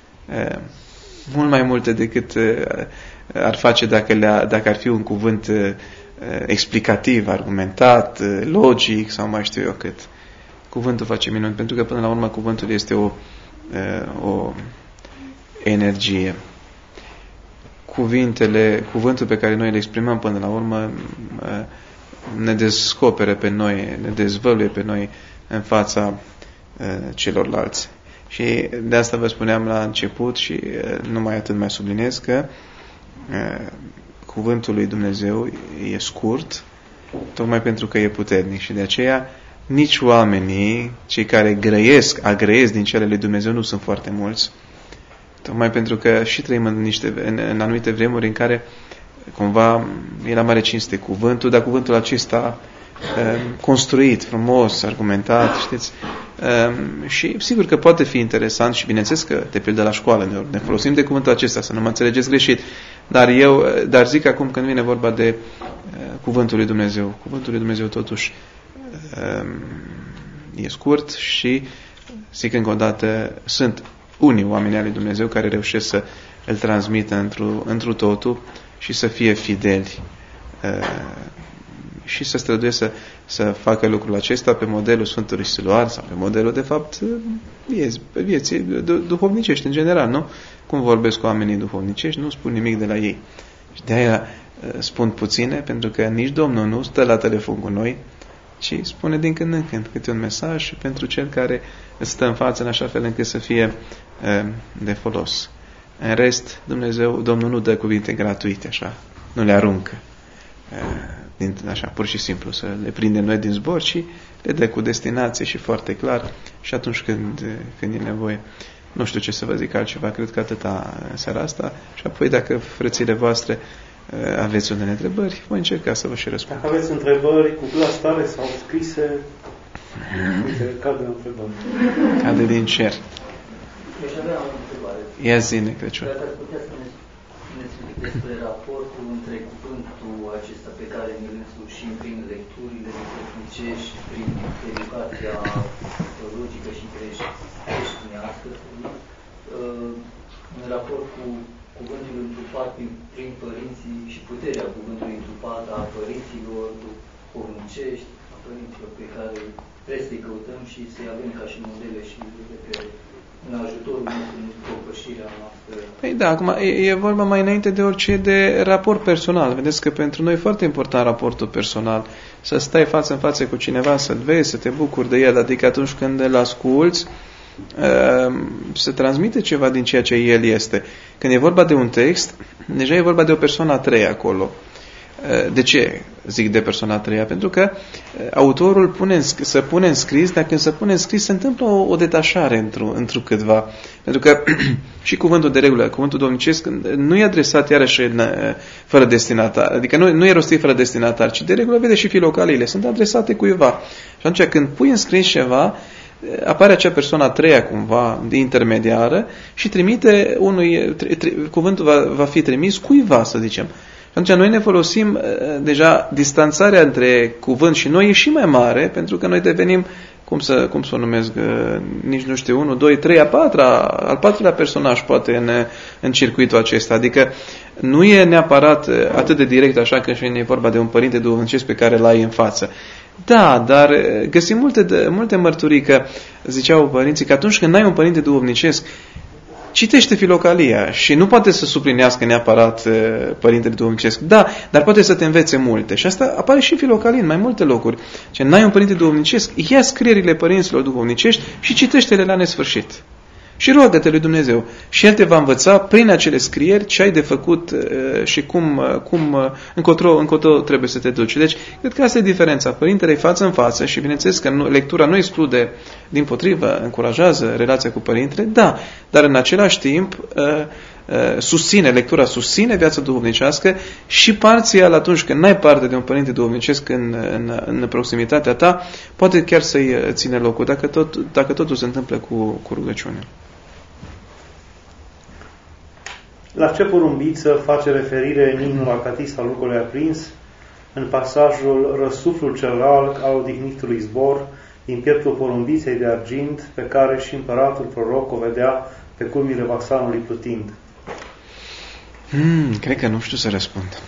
Mult mai multe decât ar face dacă, le dacă ar fi un cuvânt explicativ, argumentat, logic sau mai știu eu cât. Cuvântul face minuni, pentru că până la urmă cuvântul este o, o energie. Cuvintele, cuvântul pe care noi îl exprimăm până la urmă ne descoperă pe noi, ne dezvăluie pe noi în fața celorlalți. Și de asta vă spuneam la început și numai atât mai subliniez că cuvântul lui Dumnezeu e scurt, tocmai pentru că e puternic și de aceea nici oamenii, cei care grăiesc, agrăiesc din cele lui Dumnezeu, nu sunt foarte mulți. Tocmai pentru că și trăim în, niște, în, în anumite vremuri în care cumva e la mare cinste cuvântul, dar cuvântul acesta construit, frumos, argumentat, știți? Și sigur că poate fi interesant și bineînțeles că, de pildă la școală, ne folosim de cuvântul acesta, să nu mă înțelegeți greșit. Dar eu, dar zic acum când vine vorba de cuvântul lui Dumnezeu, cuvântul lui Dumnezeu totuși e scurt și zic încă o dată, sunt unii oameni ai lui Dumnezeu care reușesc să îl transmită întru, întru totul și să fie fideli și să străduie să, să facă lucrul acesta pe modelul Sfântului Siluar sau pe modelul, de fapt, vieții, vieții duhovnicești în general, nu? Cum vorbesc cu oamenii duhovnicești, nu spun nimic de la ei. Și de aia spun puține, pentru că nici Domnul nu stă la telefon cu noi, ci spune din când în când câte un mesaj și pentru cel care stă în față în așa fel încât să fie de folos. În rest, Dumnezeu, Domnul nu dă cuvinte gratuite, așa, nu le aruncă. Din, așa, pur și simplu, să le prindem noi din zbor, și le dă cu destinație și foarte clar și atunci când, când e nevoie. Nu știu ce să vă zic altceva, cred că atâta în seara asta și apoi dacă frățile voastre aveți unele întrebări, voi încerca să vă și răspund. Dacă aveți întrebări cu glas tare sau scrise, uite, cade o întrebare. Cade din cer. Deci aveam o întrebare. Ia zi-ne, Crăciun. Dacă ați putea să ne spuneți despre raportul între cuvântul acesta pe care ne-l însușim prin lecturile duhovnicești, prin educația logică și creștinească, în raport cu cuvântul întrupat prin părinții și puterea cuvântului întrupat a părinților duhovnicești, a părinților pe care trebuie să-i căutăm și să-i avem ca și modele și pe în ajutorul nostru, în propășirea noastră. Păi da, acum e, e vorba mai înainte de orice de raport personal. Vedeți că pentru noi e foarte important raportul personal. Să stai față în față cu cineva, să-l vezi, să te bucuri de el, adică atunci când îl asculți, să transmite ceva din ceea ce el este. Când e vorba de un text, deja e vorba de o persoană a treia acolo. De ce zic de persoana a treia? Pentru că autorul pune, să pune în scris, dar când se pune în scris se întâmplă o, o detașare într-o, într-o câtva. Pentru că și cuvântul de regulă, cuvântul domnicesc, nu e adresat iarăși în, fără destinatar. Adică nu, nu e rostit fără destinatar, ci de regulă, vede și filocaliile, sunt adresate cuiva. Și atunci când pui în scris ceva, apare acea persoană a treia cumva, de intermediară, și trimite unui, tri, tri, cuvântul va, va fi trimis cuiva, să zicem. Atunci noi ne folosim deja distanțarea între cuvânt și noi e și mai mare, pentru că noi devenim, cum să, cum să o numesc, nici nu știu, unu, doi, trei, a patra, al patrulea personaj poate în, în circuitul acesta. Adică nu e neapărat atât de direct așa când e vorba de un părinte duhovnicesc pe care l-ai în față. Da, dar găsim multe, multe mărturii că, ziceau părinții, că atunci când n-ai un părinte duhovnicesc, citește filocalia și nu poate să suplinească neapărat uh, părintele duhovnicesc. Da, dar poate să te învețe multe. Și asta apare și în filocalii, în mai multe locuri. Ce n-ai un părinte duhovnicesc, ia scrierile părinților duhovnicești și citește-le la nesfârșit. Și roagă-te lui Dumnezeu. Și El te va învăța prin acele scrieri ce ai de făcut uh, și cum, uh, cum uh, încotro, încotro trebuie să te duci. Deci, cred că asta e diferența. Părintele e față în față și bineînțeles că nu, lectura nu exclude, dimpotrivă, încurajează relația cu părintele, da, dar în același timp uh, uh, susține, lectura susține viața duhovnicească și parțial atunci când n-ai parte de un părinte duhovnicesc în, în, în proximitatea ta, poate chiar să-i ține locul, dacă, tot, dacă totul se întâmplă cu, cu rugăciunea. La ce porumbiță face referire în imnul Acatist al lucrului aprins în pasajul Răsuflul celălalt al odihnitului zbor din pieptul porumbiței de argint pe care și împăratul proroc o vedea pe culmile Vaxanului plutind? Hmm, cred că nu știu să răspund.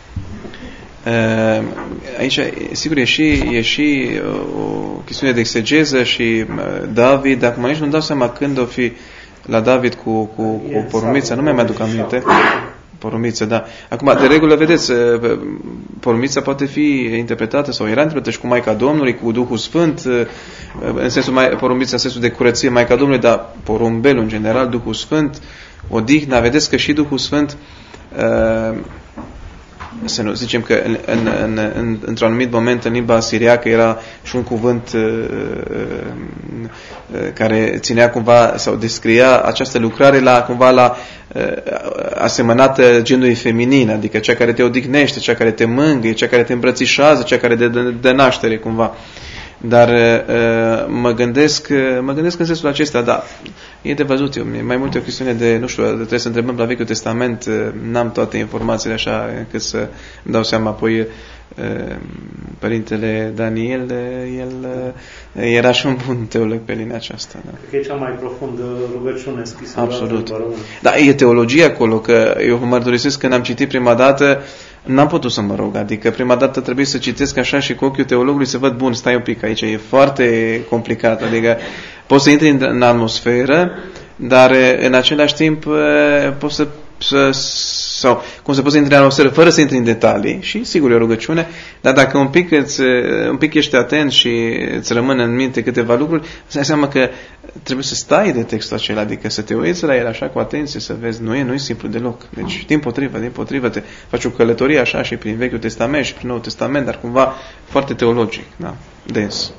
Aici, sigur, e și, e și o chestiune de exegeză și David, acum aici nu-mi dau seama când o fi la David cu, cu, cu porumbița, nu mi-am aduc aminte. Porumbiță, da. Acum, de regulă, vedeți, porumbița poate fi interpretată sau era interpretată și cu Maica Domnului, cu Duhul Sfânt, în sensul mai, porumbița în sensul de curăție, Maica Domnului, dar porumbelul în general, Duhul Sfânt, odihna, vedeți că și Duhul Sfânt uh, să nu zicem că în, în, în, în, într-un anumit moment în limba siriacă era și un cuvânt uh, uh, care ținea cumva sau descria această lucrare la cumva la uh, asemănată genului feminin, adică cea care te odihnește, cea care te mângâie, cea care te îmbrățișează, cea care te dă de naștere cumva. Dar uh, mă gândesc mă gândesc în sensul acesta, da, e de văzut, eu, mai mult e o chestiune de, nu știu, trebuie să întrebăm la Vechiul Testament, n-am toate informațiile așa încât să îmi dau seama, apoi uh, Părintele Daniel, el uh, era și un bun teolog pe linia aceasta. Da. Cred că e cea mai profundă rugăciune scrisă. Absolut. Da, e teologie acolo, că eu vă mărturisesc că când am citit prima dată, n-am putut să mă rog, adică prima dată trebuie să citesc așa și cu ochiul teologului să văd, bun, stai un pic aici, e foarte complicat, adică poți să intri în, în atmosferă, dar în același timp poți să, să sau cum să poți să intri în atmosferă fără să intri în detalii și sigur e o rugăciune, dar dacă un pic, îți, un pic ești atent și îți rămâne în minte câteva lucruri, îți dai seama că trebuie să stai de textul acela, adică să te uiți la el așa cu atenție, să vezi, nu e, nu e simplu deloc. Deci, din potrivă, din potrivă, te faci o călătorie așa și prin Vechiul Testament și prin Noul Testament, dar cumva foarte teologic, da, dens.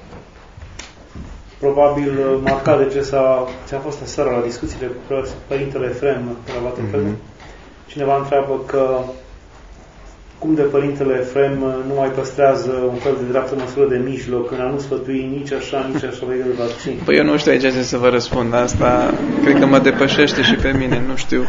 Probabil marcat de ce s-a, ți-a fost aseară la discuțiile cu Părintele Efrem la Vatefel. Mm-hmm. Cineva întreabă că cum de Părintele Efrem nu mai păstrează un fel de dreaptă măsură de mijloc în a nu sfătui nici așa, nici așa pe el vaccin. Păi eu nu știu aici ce să vă răspund. Asta cred că mă depășește și pe mine. Nu știu.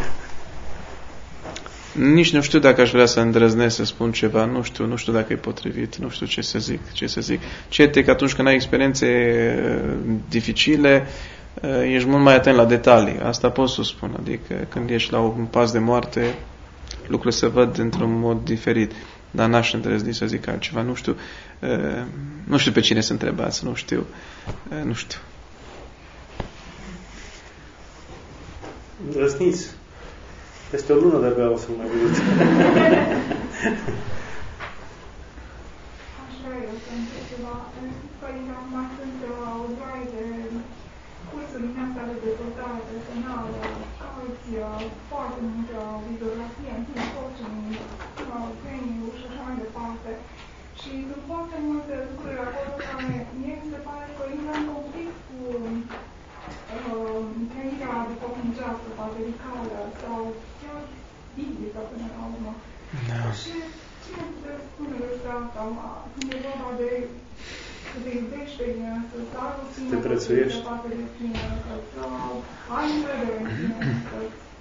Nici nu știu dacă aș vrea să îndrăznesc să spun ceva. Nu știu, nu știu dacă e potrivit. Nu știu ce să zic. Ce să zic. Cert e că atunci când ai experiențe dificile, ești mult mai atent la detalii. Asta pot să spun. Adică când ești la un pas de moarte, lucrurile se văd într-un mod diferit. Dar n-aș îndrăzni să zic altceva. Nu știu, uh, nu știu pe cine să întrebați. Nu știu. Uh, nu știu. Îndrăzniți. Peste o lună de-abia o să mai vedeți. Așa e, o să întreb ceva. Părinte, acum sunt o droaie de cursuri din asta de dezvoltare personală, cauți foarte multă bibliografie, în timp, coaching, training-uri și așa mai departe. Și sunt foarte multe lucruri acolo care mie mi se pare că intră în conflict cu trăirea duhovnicească, patericală sau chiar biblică până la urmă. No. Și cine puteți spune despre asta? Când e vorba de să te iubești pe tine, să ai o țină, te prețuiești, să te de tine, să ai încredere în tine, să...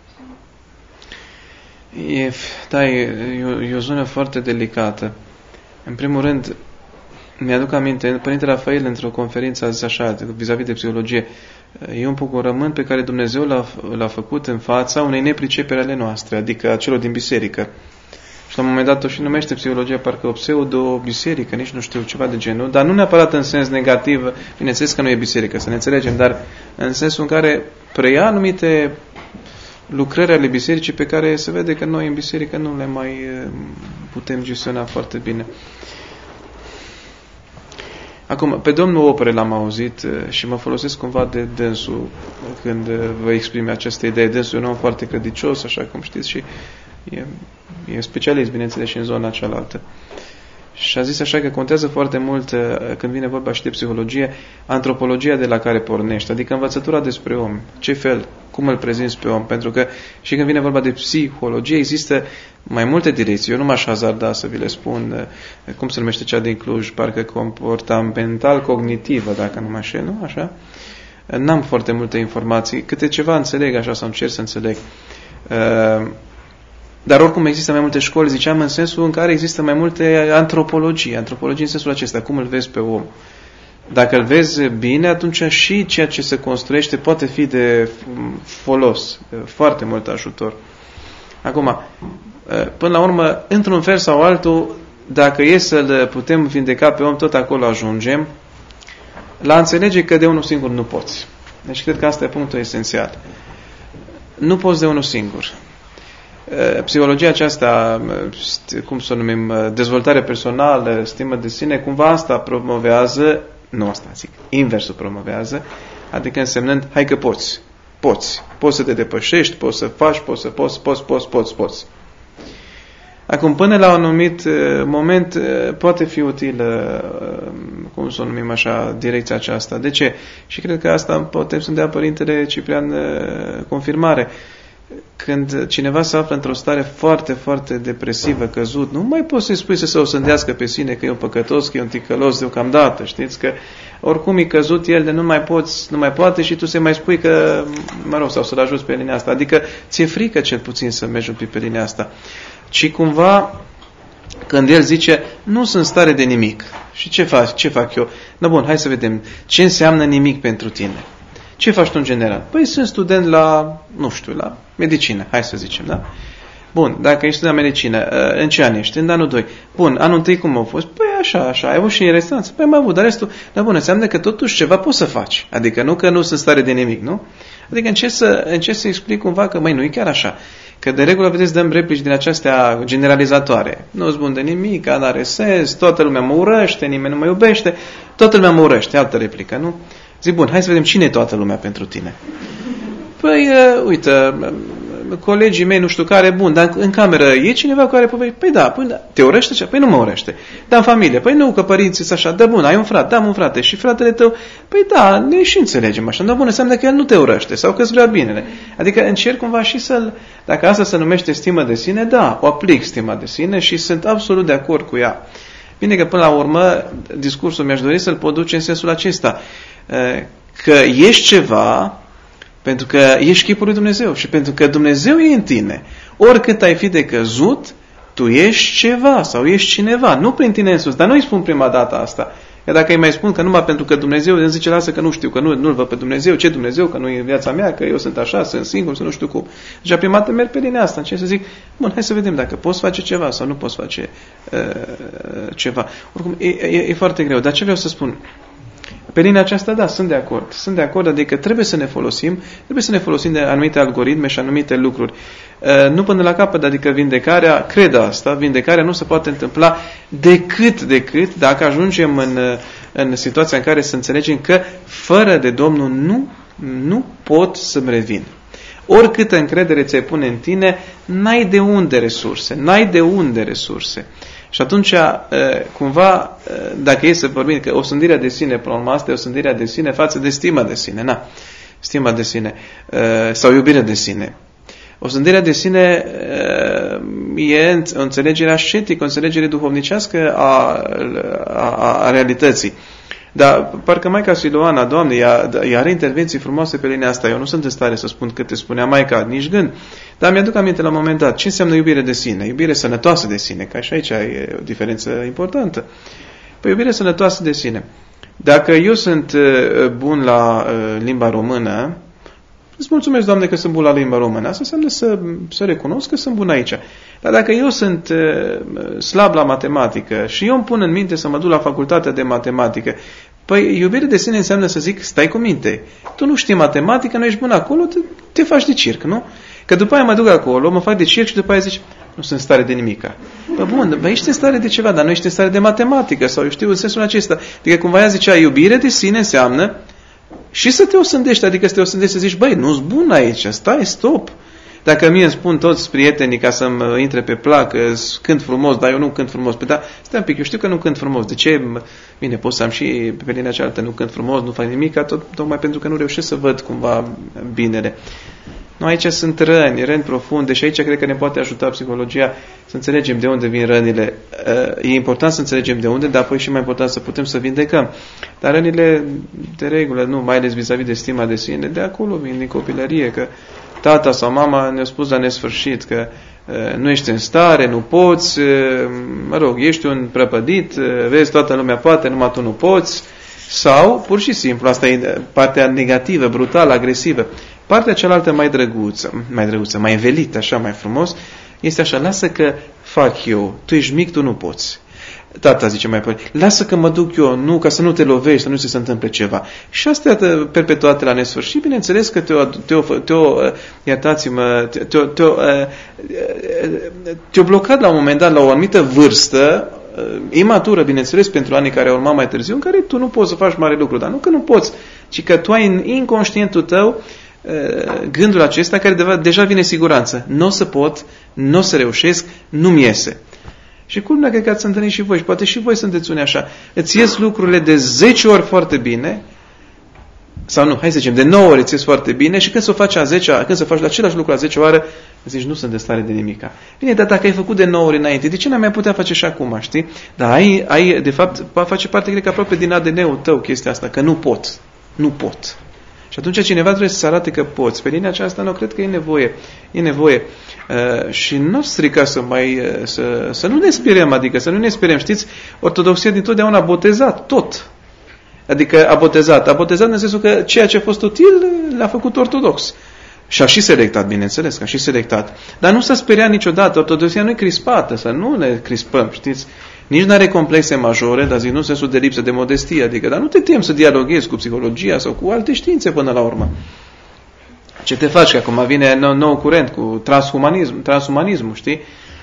E, da, e, e o zonă foarte delicată. În primul rând, mi-aduc aminte, Părintele Rafael, într-o conferință, a zis așa, vis-a-vis de psihologie, e un pogorământ pe care Dumnezeu l-a, l-a făcut în fața unei nepriceperi ale noastre, adică a celor din biserică. Și la un moment dat o și numește psihologia parcă o pseudo-biserică, nici nu știu, ceva de genul, dar nu neapărat în sens negativ, bineînțeles că nu e biserică, să ne înțelegem, dar în sensul în care preia anumite lucrări ale bisericii pe care se vede că noi în biserică nu le mai putem gestiona foarte bine. Acum, pe domnul Opere l-am auzit și mă folosesc cumva de dânsul când vă exprime această idee. Dânsul e un om foarte credicios, așa cum știți, și e, e specialist, bineînțeles, și în zona cealaltă. Și a zis așa că contează foarte mult, când vine vorba și de psihologie, antropologia de la care pornește, adică învățătura despre om, ce fel, cum îl prezinți pe om, pentru că și când vine vorba de psihologie, există mai multe direcții. Eu nu m-aș hazarda să vi le spun, cum se numește cea din Cluj, parcă comportamental-cognitivă, dacă nu mă înșel, nu? Așa? N-am foarte multe informații, câte ceva înțeleg așa, sau încerc să înțeleg. Dar oricum există mai multe școli, ziceam, în sensul în care există mai multe antropologii. Antropologii în sensul acesta, cum îl vezi pe om. Dacă îl vezi bine, atunci și ceea ce se construiește poate fi de folos, de foarte mult ajutor. Acum, până la urmă, într-un fel sau altul, dacă e să-l putem vindeca pe om, tot acolo ajungem, la înțelege că de unul singur nu poți. Deci cred că asta e punctul esențial. Nu poți de unul singur. Psihologia aceasta, cum să o numim, dezvoltare personală, stimă de sine, cumva asta promovează, nu asta zic, inversul promovează, adică însemnând, hai că poți, poți, poți să te depășești, poți să faci, poți să poți, poți, poți, poți, poți. Acum, până la un anumit moment, poate fi utilă, cum să o numim așa, direcția aceasta. De ce? Și cred că asta putem să dea Părintele Ciprian confirmare. Când cineva se află într-o stare foarte, foarte depresivă, căzut, nu mai poți să-i spui să se osândească pe sine că e un păcătos, că e un ticălos deocamdată, știți? Că oricum e căzut el de nu mai poți, nu mai poate și tu să-i mai spui că, mă rog, sau să-l ajuți pe linia asta. Adică ți-e frică cel puțin să mergi un pic pe linia asta. Și cumva, când el zice, nu sunt stare de nimic. Și ce fac, ce fac eu? Na bun, hai să vedem. Ce înseamnă nimic pentru tine? Ce faci tu în general? Păi sunt student la, nu știu, la medicină, hai să zicem, da? Bun, dacă ești student la medicină, în ce an ești? În anul doi. Bun, anul întâi cum a fost? Păi așa, așa, ai avut și în restanță? Păi am avut, dar restul, da bun, înseamnă că totuși ceva poți să faci. Adică nu că nu sunt stare de nimic, nu? Adică încerc să, încerc să explic cumva că, măi, nu e chiar așa. Că de regulă, vedeți, dăm replici din acestea generalizatoare. Nu-s bun de nimic, n-are sens, toată lumea mă urăște, nimeni nu mă iubește, toată lumea mă urăște, altă replică, nu? Zic, bun, hai să vedem cine e toată lumea pentru tine. Păi, uh, uite, colegii mei, nu știu care, bun, dar în cameră e cineva care povestește? Păi da, păi da, te urăște ce? Păi nu mă urăște. Dar în familie? Păi nu, că părinții sunt așa, da bun, ai un frate, da, am un frate și fratele tău, păi da, ne și înțelegem așa, dar bun, înseamnă că el nu te urăște sau că îți vrea binele. Adică încerc cumva și să-l, dacă asta se numește stimă de sine, da, o aplic stima de sine și sunt absolut de acord cu ea. Bine că până la urmă discursul mi-aș dori să-l pot duce în sensul acesta, că ești ceva pentru că ești chipul lui Dumnezeu și pentru că Dumnezeu e în tine. Oricât ai fi de căzut, tu ești ceva sau ești cineva, nu prin tine însuți, dar nu îi spun prima dată asta. Că dacă îi mai spun că numai pentru că Dumnezeu îmi zice, lasă că nu știu, că nu, nu-l văd pe Dumnezeu, ce Dumnezeu, că nu e viața mea, că eu sunt așa, sunt singur, să nu știu cum. Deci prima dată merg pe linia asta, încerc să zic, bun, hai să vedem dacă poți face ceva sau nu poți face uh, ceva. Oricum, e, e, e foarte greu. Dar ce vreau să spun? Pe linia aceasta, da, sunt de acord. Sunt de acord, adică trebuie să ne folosim, trebuie să ne folosim de anumite algoritme și anumite lucruri. Uh, nu până la capăt, adică vindecarea, cred asta, vindecarea nu se poate întâmpla decât, decât dacă ajungem în, în situația în care să înțelegem că fără de Domnul nu, nu pot să-mi revin. Oricâtă încredere ți-ai pune în tine, n-ai de unde resurse, n-ai de unde resurse. Și atunci, cumva, dacă e să vorbim că osândirea de sine, problema asta e osândirea de sine față de stima de sine, na, stima de sine, sau iubirea de sine. Osândirea de sine e o înțelegere ascetică, o înțelegere duhovnicească a, a, a realității. Dar parcă Maica Siloana, Doamne, ea, ea are intervenții frumoase pe linia asta. Eu nu sunt în stare să spun câte spunea Maica, nici gând. Dar mi-aduc aminte la un moment dat. Ce înseamnă iubire de sine? Iubire sănătoasă de sine, că și aici e o diferență importantă. Păi iubire sănătoasă de sine. Dacă eu sunt bun la limba română, îți mulțumesc, Doamne, că sunt bun la limba română. Asta înseamnă să, să recunosc că sunt bun aici. Dar dacă eu sunt uh, slab la matematică și eu îmi pun în minte să mă duc la facultatea de matematică, păi iubire de sine înseamnă să zic, stai cu minte. Tu nu știi matematică, nu ești bun acolo, te, te faci de circ, nu? Că după aia mă duc acolo, mă fac de circ și după aia zici, nu sunt în stare de nimica. Bă, bun, bă, ești în stare de ceva, dar nu ești în stare de matematică sau eu știu în sensul acesta. Adică cumva ea zicea, iubire de sine înseamnă și să te osândești, adică să te osândești să zici, băi, nu-s bun aici, stai, stop. Dacă mie îmi spun toți prietenii ca să-mi intre pe plac, cânt frumos, dar eu nu cânt frumos. Păi da, stai un pic, eu știu că nu cânt frumos. De ce? Bine, pot să am și pe linia cealaltă, nu cânt frumos, nu fac nimic, tot, tocmai pentru că nu reușesc să văd cumva binele. Nu, aici sunt răni, răni profunde și aici cred că ne poate ajuta psihologia să înțelegem de unde vin rănile. E important să înțelegem de unde, dar apoi și mai important să putem să vindecăm. Dar rănile, de regulă, nu, mai ales vis-a-vis de stima de sine, de acolo vin din copilărie, că tata sau mama ne-a spus la nesfârșit că uh, nu ești în stare, nu poți, uh, mă rog, ești un prăpădit, uh, vezi, toată lumea poate, numai tu nu poți, sau, pur și simplu, asta e partea negativă, brutală, agresivă. Partea cealaltă mai drăguță, mai drăguță, mai învelită, așa, mai frumos, este așa, lasă că fac eu, tu ești mic, tu nu poți. Tata zice mai apoi, lasă că mă duc eu, nu, ca să nu te lovești, să nu ți se întâmple ceva. Și astea perpetuate la nesfârșit, bineînțeles că te-o, te-o, te-o iertați-mă, te-o, te-o, te-o blocat la un moment dat, la o anumită vârstă, imatură, bineînțeles, pentru anii care au urmat mai târziu, în care tu nu poți să faci mare lucru, dar nu că nu poți, ci că tu ai în inconștientul tău gândul acesta care deja vine siguranță. Nu o să pot, nu o să reușesc, nu-mi iese. Și culmea, cred că ați întâlnit și voi, și poate și voi sunteți unii așa. Îți ies lucrurile de zece ori foarte bine, sau nu, hai să zicem, de nouă ori îți ies foarte bine și când să o faci a zecea, când să faci la același lucru a zece oară, zici, nu sunt de stare de nimica. Bine, dar dacă ai făcut de nouă ori înainte, de ce n-ai mai putea face și acum, știi? Dar ai, ai de fapt, face parte, cred că aproape din A D N-ul tău chestia asta, că nu pot. Nu pot. Și atunci cineva trebuie să arate că poți. Pe linia aceasta, nu, cred că e nevoie. E nevoie. Uh, și nu strica să mai, uh, să, să nu ne spierăm, adică să nu ne spierăm. Știți, ortodoxia dintotdeauna a botezat tot. Adică a botezat. A botezat în sensul că ceea ce a fost util l-a făcut ortodox. Și a și selectat, bineînțeles, că a și selectat. Dar nu s-a speriat niciodată. Ortodoxia nu e crispată, să nu ne crispăm, știți? Nici nu are complexe majore, dar zic nu în sensul de lipsă de modestie, adică, dar nu te tem să dialoghezi cu psihologia sau cu alte științe până la urmă. Ce te faci? Că acum vine nou, nou curent cu transhumanism, transhumanismul, știi?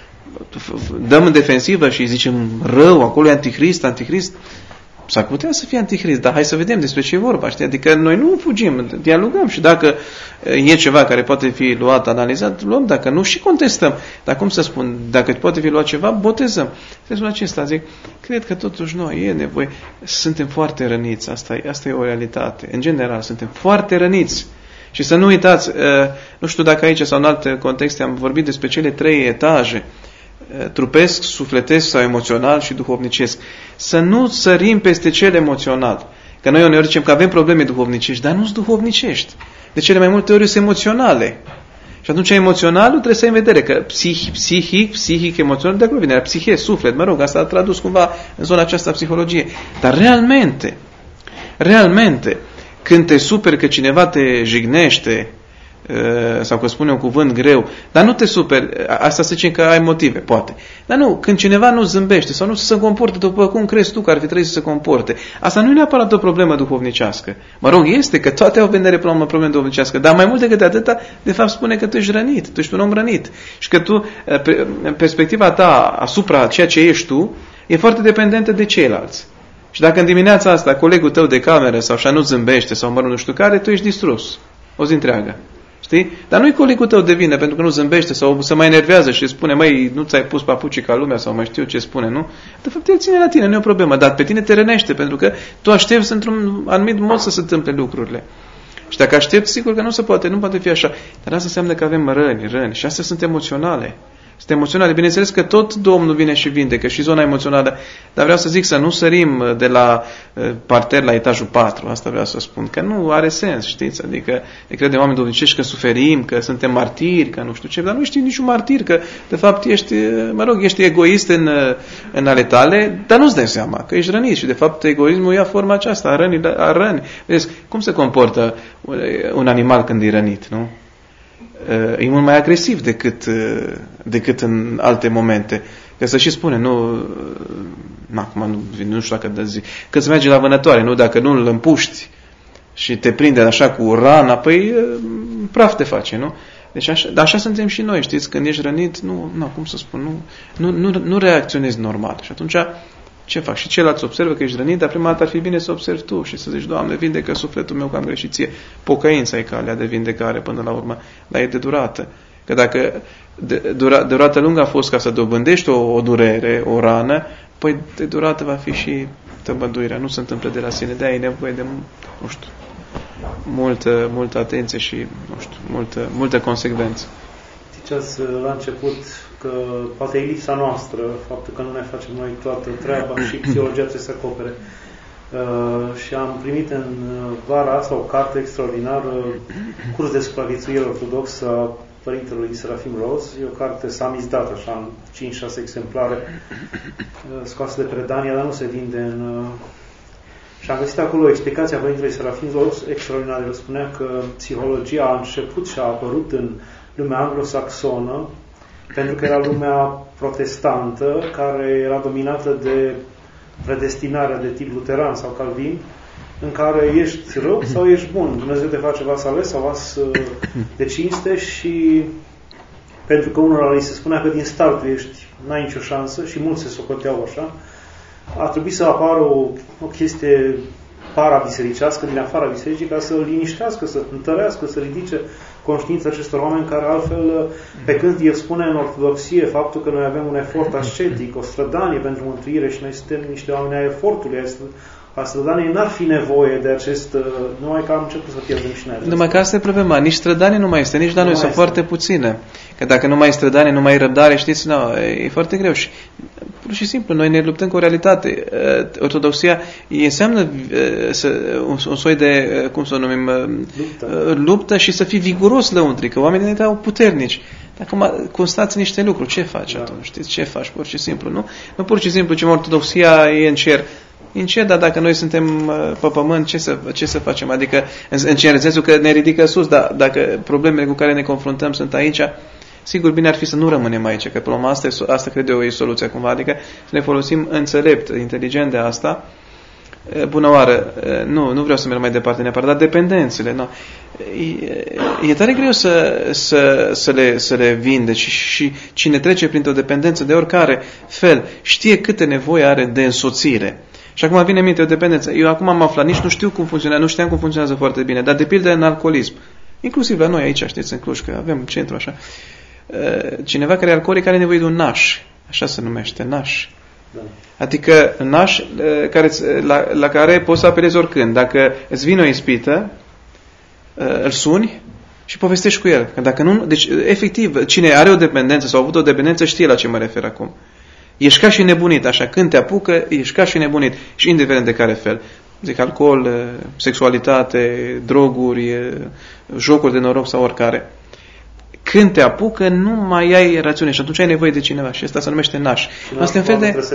Dăm în defensivă și zicem rău, acolo e antichrist, antichrist. S-ar putea să fie antichrist, dar hai să vedem despre ce e vorba, știi? Adică noi nu fugim, dialogăm și dacă e ceva care poate fi luat, analizat, luăm, dacă nu și contestăm. Dar cum să spun, dacă poate fi luat ceva, botezăm. Sensul acesta, zic, cred că totuși noi e nevoie, suntem foarte răniți, asta e, asta e o realitate. În general, suntem foarte răniți. Și să nu uitați, nu știu dacă aici sau în alte contexte am vorbit despre cele trei etaje, trupesc, sufletesc sau emoțional și duhovnicesc. Să nu sărim peste cel emoțional. Că noi uneori zicem că avem probleme duhovnicești, dar nu-s duhovnicești. De cele mai multe ori sunt emoționale. Și atunci emoționalul trebuie să ai în vedere că psihic, psihic, psihic emoțional, de acolo vine, psihe, suflet, mă rog, asta a tradus cumva în zona aceasta psihologie. Dar realmente, realmente, când te superi că cineva te jignește, sau că spune un cuvânt greu, dar nu te superi, asta să zicem că ai motive, poate. Dar nu, când cineva nu zâmbește sau nu se comportă după cum crezi tu că ar fi trebuit să se comporte, asta nu e neapărat o problemă duhovnicească. Mă rog, este că toate au vedere problemă, problemă duhovnicească, dar mai mult decât atâta, de fapt spune că tu ești rănit, tu ești un om rănit și că tu, perspectiva ta asupra ceea ce ești tu, e foarte dependentă de ceilalți. Și dacă în dimineața asta colegul tău de cameră sau așa nu zâmbește sau mă rog nu știu care, tu ești distrus o zi întreagă. Știi? Dar nu-i colegul tău de vină pentru că nu zâmbește sau se mai enervează și spune, măi, nu ți-ai pus papucii ca lumea sau mai știu ce spune, nu? De fapt, el ține la tine, nu e o problemă, dar pe tine te rănește pentru că tu aștepți într-un anumit mod să se întâmple lucrurile. Și dacă aștepți, sigur că nu se poate, nu poate fi așa. Dar asta înseamnă că avem răni, răni și astea sunt emoționale. Sunt emoționale. Bineînțeles că tot Domnul vine și vindecă și zona emoțională, dar vreau să zic să nu sărim de la parter la etajul patru. Asta vreau să spun, că nu are sens, știți? Adică ne credem oameni duhovnicești că suferim, că suntem martiri, că nu știu ce, dar nu ești niciun martir, că de fapt ești, mă rog, ești egoist în, în ale tale, dar nu-ți dai seama că ești rănit și de fapt egoismul ia forma aceasta, a răni, a răni. Vedeți, cum se comportă un animal când e rănit, nu? E mult mai agresiv decât, decât în alte momente. Că să și spune, nu, acum nu, nu știu dacă zic, că se merge la vânătoare, nu? Dacă nu îl împuști și te prinde așa cu rana, păi praf te face, nu? Deci așa, dar așa suntem și noi, știți, când ești rănit, nu, nu cum să spun, nu, nu, nu, nu reacționezi normal. Și atunci, ce fac? Și ceilalți observă că ești rănit, dar prima dată ar fi bine să observi tu și să zici, Doamne, vindecă sufletul meu că am greșit ție. Pocăința e calea de vindecare până la urmă, dar e de durată. Că dacă de, dura, de durată lungă a fost ca să dobândești o, o durere, o rană, păi de durată va fi și tăbăduirea. Nu se întâmplă de la sine, de-aia e nevoie de, nu știu, multă, multă atenție și, nu știu, multă, multă consecvență. Ziceați la început că poate e lipsa noastră, faptul că nu ne facem noi toată treaba și psihologia trebuie să acopere. Uh, și am primit în vara asta o carte extraordinară, Curs de supraviețuire ortodoxă a părintelui Serafim Rose. E o carte samizdat, așa, în cinci șase exemplare uh, scoase de predania, dar nu se vinde în... Uh, și am găsit acolo o explicație a părintelui Serafim Rose extraordinară. El spunea că psihologia a început și a apărut în lumea anglosaxonă pentru că era lumea protestantă care era dominată de predestinarea de tip luteran sau calvin, în care ești rău sau ești bun. Dumnezeu te face vas ales sau vas de cinste și pentru că unora li se spunea că din start ești, n-ai nicio șansă și mulți se socoteau așa, a trebuit să apară o, o chestie para bisericească, din afara bisericii, ca să liniștească, să întărească, să ridice conștiința acestor oameni care altfel, pe când el spune în ortodoxie faptul că noi avem un efort ascetic, o strădanie pentru mântuire și noi suntem niște oameni ai efortului, a strădaniei n-ar fi nevoie de acest, numai că am început să pierdem și noi. Numai că asta e problema, nici strădanie nu mai este, nici la noi sunt foarte puține. Că dacă nu mai e strădanie, nu mai e răbdare, știți, no, e foarte greu. Și pur și simplu, noi ne luptăm cu o realitate. Ortodoxia înseamnă un, un soi de, cum să o numim, luptă, luptă și să fii viguros lăuntri, că oamenii ne au puternici. Acum constați niște lucruri, ce faci da. atunci? Știți, ce faci, pur și simplu, nu? Nu pur și simplu, ce ortodoxia e în cer. În cer, dar dacă noi suntem pe pământ, ce să, ce să facem? Adică, în, în cer, în sensul că ne ridică sus, dar dacă problemele cu care ne confruntăm sunt aici, sigur, bine ar fi să nu rămânem aici, că problema asta, e, asta cred eu, e soluția cumva, adică să ne folosim înțelept, inteligent de asta. Bună oară, nu, nu vreau să merg mai departe neapărat, dar dependențele, nu. E, e tare greu să, să, să, le, să le vindeci și, și cine trece printr-o dependență de oricare fel știe câte nevoie are de însoțire. Și acum vine în minte o dependență. Eu acum am aflat, nici nu știu cum funcționează, nu știam cum funcționează foarte bine, dar de pildă în alcoolism. Inclusiv la noi aici, știți, în Cluj, că avem centru așa. Cineva care e alcoolic are nevoie de un naș, așa se numește, naș. Da. Adică naș care, la, la care poți să apelezi oricând. Dacă îți vine o ispită, îl suni și povestești cu el. Că dacă nu, deci, efectiv, cine are o dependență sau a avut o dependență știe la ce mă refer acum. Ești ca și nebunit, așa, când te apucă, ești ca și nebunit. Și indiferent de care fel. Zic, alcool, sexualitate, droguri, jocuri de noroc sau oricare. Când te apucă, nu mai ai rațiune și atunci ai nevoie de cineva. Și asta se numește naș. Asta e un fel de...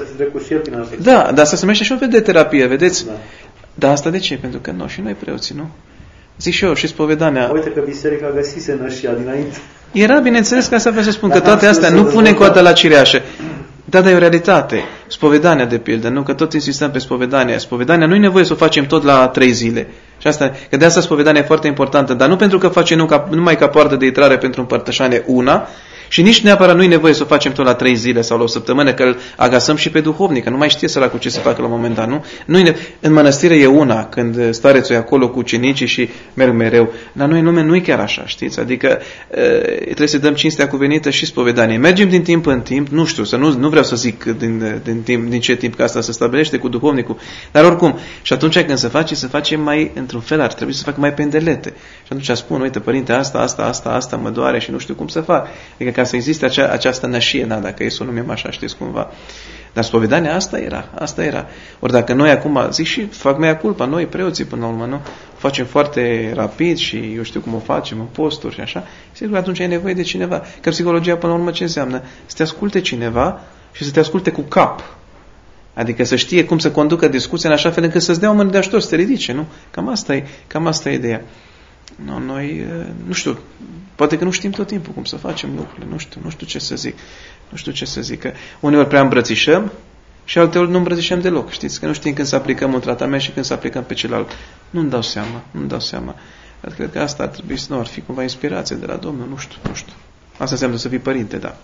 Da, dar asta se numește și un fel de terapie, vedeți? Da. Dar asta de ce? Pentru că nu, și noi preoții, nu? Zic și eu, și spovedania... Uite că biserica găsise nășia dinainte. Era, bineînțeles, că asta vreau să spun, că toate astea nu pune coada la cireașă. Da, dar e o realitate. Spovedania, de pildă, nu? Că tot insistăm pe spovedania. Spovedania nu e nevoie să o facem tot la trei zile. Și asta, că de asta spovedania e foarte importantă, dar nu pentru că face nu ca, numai ca poartă de intrare pentru împărtășanie una, și nici neapărat nu e nevoie să o facem tot la trei zile sau la o săptămână, că îl agasăm și pe duhovnic, că nu mai știe săracul ce se facă la un moment dat, nu? nu ne... În mănăstire e una, când starețul e acolo cu ucenicii și merg mereu. Dar noi în lume nu e chiar așa, știți? Adică e, trebuie să dăm cinstea cuvenită și spovedanie. Mergem din timp în timp, nu știu, să nu, nu vreau să zic din, din, timp, din ce timp, că asta se stabilește cu duhovnicul, dar oricum. Și atunci când se face, se face mai, într-un fel, ar trebui să facă mai pendelete. Și atunci spun, uite, părinte, asta, asta, asta, asta mă doare și nu știu cum să fac. Adică ca să existe acea, această nășie, da, dacă e să o numim așa, știți cumva. Dar spovedania asta era, asta era. Ori dacă noi acum, zic și fac mea culpa, noi preoții până la urmă, nu? O facem foarte rapid și eu știu cum o facem, în posturi și așa, sigur atunci ai nevoie de cineva. Că psihologia până la urmă ce înseamnă? Să te asculte cineva și să te asculte cu cap. Adică să știe cum să conducă discuția în așa fel încât să-ți dea o mână de ajutor, să te ridice, nu? Cam asta e, cam asta e ideea. No, noi, nu știu, poate că nu știm tot timpul cum să facem lucrurile, nu știu, nu știu ce să zic, nu știu ce să zic, că uneori prea îmbrățișăm și alteori nu îmbrățișăm deloc, știți, că nu știm când să aplicăm un tratament și când să aplicăm pe celălalt. Nu-mi dau seama, nu-mi dau seama. Dar cred că asta ar trebui să nu ar fi cumva inspirație de la Domnul, nu știu, nu știu. Asta înseamnă să fii părinte, da.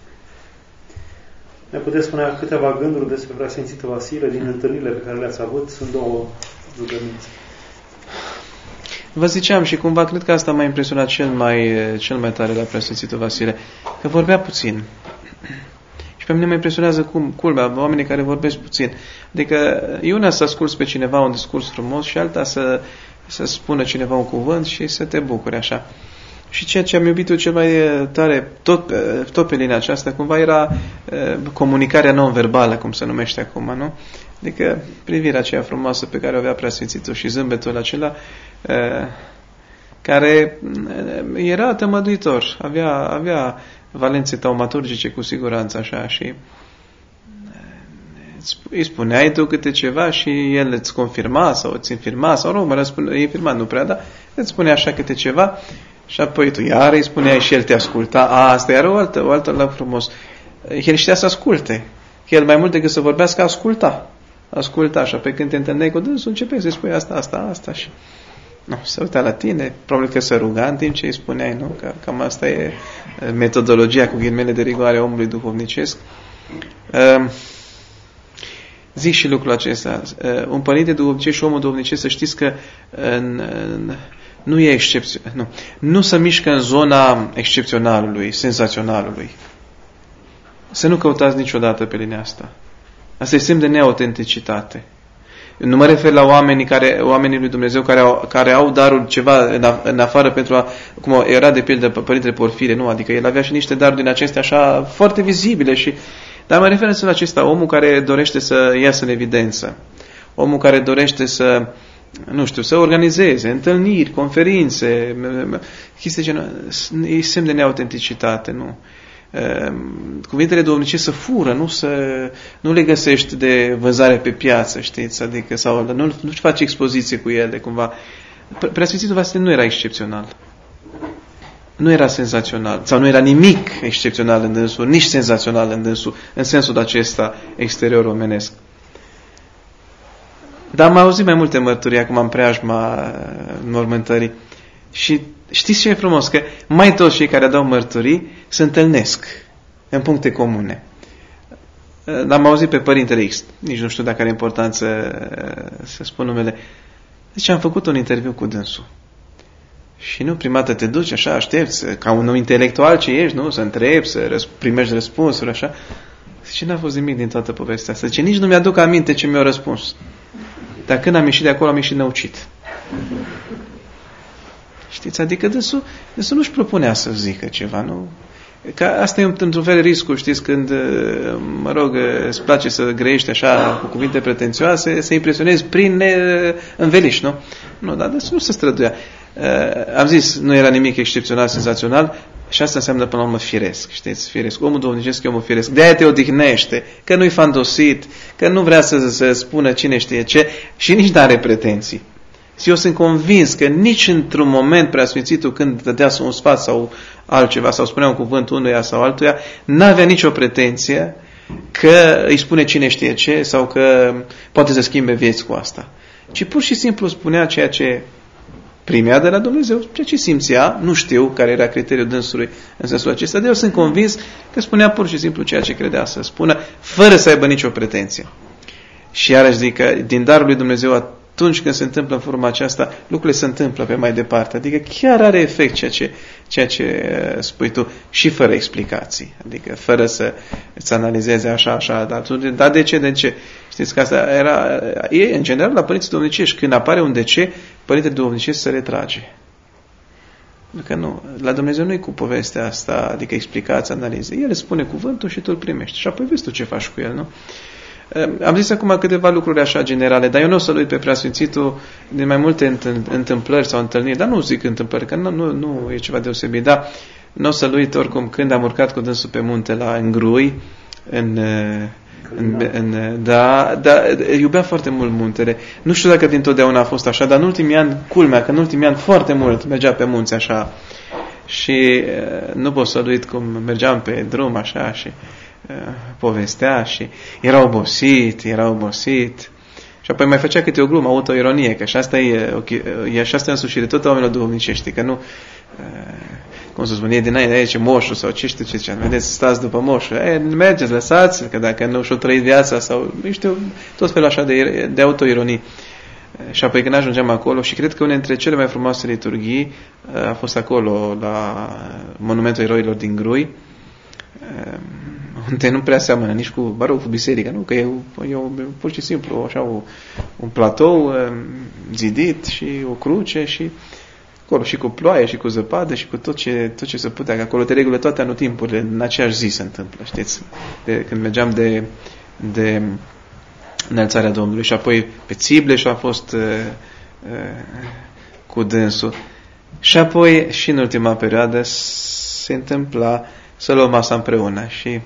Ne puteți spune câteva gânduri despre Preasfințitul Vasile din întâlnirile pe care le-ați avut? Sunt două rugăminți. Vă ziceam și cumva cred că asta m-a impresionat cel mai, cel mai tare la Preasfințitul Vasile, că vorbea puțin. Și pe mine mă impresionează cum, culmea, oamenii care vorbesc puțin. Adică e una să asculți pe cineva un discurs frumos și alta să, să spună cineva un cuvânt și să te bucuri așa. Și ceea ce am iubit eu cel mai tare, tot, tot pe linia aceasta, cumva era uh, comunicarea non-verbală, cum se numește acum, nu? Adică privirea aceea frumoasă pe care o avea Preasfințitul și zâmbetul acela, uh, care era tămăduitor, avea, avea valențe taumaturgice cu siguranță așa și îi spuneai tu câte ceva și el îți confirma sau îți infirma sau nu, mă răspune, infirma nu prea, dar îți spunea așa câte ceva și apoi tu iar îi spuneai și el te asculta. A, asta era o altă, o altă la frumos. El știa să asculte. El mai mult decât să vorbească, asculta. Asculta așa, pe când te întâlneai cu dânsul, începeai să-i spui asta, asta, asta și nu, se uita la tine, probabil că se ruga în timp ce îi spuneai, nu? Că cam asta e metodologia cu ghilimele de rigoare a omului duhovnicesc. Zic și lucrul acesta. Un părinte duhovnicesc și omul duhovnicesc, să știți că în, în, nu e excepție, nu. Nu se mișcă în zona excepționalului, senzaționalului. Să nu căutați niciodată pe linia asta. Asta e semn de neautenticitate. Nu mă refer la oamenii, care, oamenii lui Dumnezeu care au, care au darul ceva în, a, în afară pentru a, cum era de pildă Părintele Porfire, nu? Adică el avea și niște daruri din acestea așa foarte vizibile și, dar mă refer la acesta, omul care dorește să iasă în evidență, omul care dorește să, nu știu, să organizeze întâlniri, conferințe, chestii genul, e semn de neautenticitate, nu? Cuvintele duhovnicești să fură, nu, să, nu le găsești de vânzare pe piață, știți, adică, sau nu, nu-și faci expoziție cu ele, cumva. Preasfințitul Vasile nu era excepțional. Nu era senzațional, sau nu era nimic excepțional în dânsul, nici senzațional în dânsul, în sensul acesta exterior omenesc. Dar am auzit mai multe mărturii acum în preajma înmormântării. Și știți ce e frumos? Că mai toți cei care dau mărturii se întâlnesc în puncte comune. L-am auzit pe Părintele X, nici nu știu dacă are importanță să spun numele. Deci am făcut un interviu cu dânsul. Și nu, prima dată te duci așa, aștepți, ca un intelectual ce ești, nu? Să întrebi, să răsp- primești răspunsuri, așa. Zice, n-a fost nimic din toată povestea asta. Zice, nici nu mi-aduc aminte ce mi-au răspuns. Dar când am ieșit de acolo, am ieșit năucit. Știți? Adică dânsul, dânsul nu-și propunea să zică ceva, nu? Că asta e într-un fel riscul, știți, când, mă rog, îți place să grăiești așa cu cuvinte pretențioase, să impresionezi prin înveliș, nu? Nu, dar dânsul nu se străduia. Am zis, nu era nimic excepțional, senzațional, și asta înseamnă până la urmă firesc, știți, firesc. Omul duhovnicesc e omul firesc. De-aia te odihnește, că nu-i fandosit, că nu vrea să, să spună cine știe ce și nici n-are pretenții. Și eu sunt convins că nici într-un moment Preasfințitul, când dădea un sfat sau altceva, sau spunea un cuvânt unuia sau altuia, n-avea nicio pretenție că îi spune cine știe ce sau că poate să schimbe vieți cu asta. Ci pur și simplu spunea ceea ce primea de la Dumnezeu, ceea ce simțea, nu știu care era criteriul dânsului în sensul acesta, dar eu sunt convins că spunea pur și simplu ceea ce credea să spună, fără să aibă nicio pretenție. Și iarăși zic că din darul lui Dumnezeu, atunci când se întâmplă în forma aceasta, lucrurile se întâmplă pe mai departe. Adică chiar are efect ceea ce, ceea ce spui tu și fără explicații. Adică fără să îți analizeze așa, așa, dar, dar de ce, de ce? Știți că asta era, e în general la părinții duhovnicești, când apare un de ce, părintele duhovnicesc se retrage. Că nu, la Dumnezeu nu e cu povestea asta, adică explicați, analize. El spune cuvântul și tu îl primești. Și apoi vezi tu ce faci cu el, nu? Am zis acum câteva lucruri așa generale, dar eu nu o să-l uit pe Preasfințitul din mai multe întâmplări sau întâlniri, dar nu zic întâmplări, că nu, nu, nu e ceva deosebit, dar nu o să-l uit oricum când am urcat cu dânsul pe munte la Îngrui, în, în, în, da, da, iubea foarte mult muntele. Nu știu dacă dintotdeauna a fost așa, dar în ultimii ani, culmea, că în ultimii ani foarte mult mergea pe munți așa și nu pot să-l uit cum mergeam pe drum așa și povestea și era obosit, era obosit și apoi mai făcea câte o glumă, autoironie, că și asta e, e și asta e însușire tot oamenilor duhovnicești, că nu, cum să spun, e dinainte, e ce moșul sau ce știu ce, ce vedeți, stați după moșul, e, mergeți, lăsați, că dacă nu și-o trăit viața sau, nu știu, tot felul așa de, de autoironii. Și apoi când ajungem acolo, și cred că una dintre cele mai frumoase liturghii a fost acolo, la Monumentul Eroilor din Grui, unde nu prea seamănă nici cu, mă rog, cu biserica, nu? Că e, e o, pur și simplu așa o, un platou zidit și o cruce și acolo și cu ploaie și cu zăpadă și cu tot ce, tot ce se putea, că acolo de regulă toate anotimpurile în aceeași zi se întâmplă, știți? De, când mergeam de, de înălțarea Domnului și apoi pe Țibleș a fost uh, uh, cu dânsul și apoi și în ultima perioadă se întâmpla să luăm masa împreună și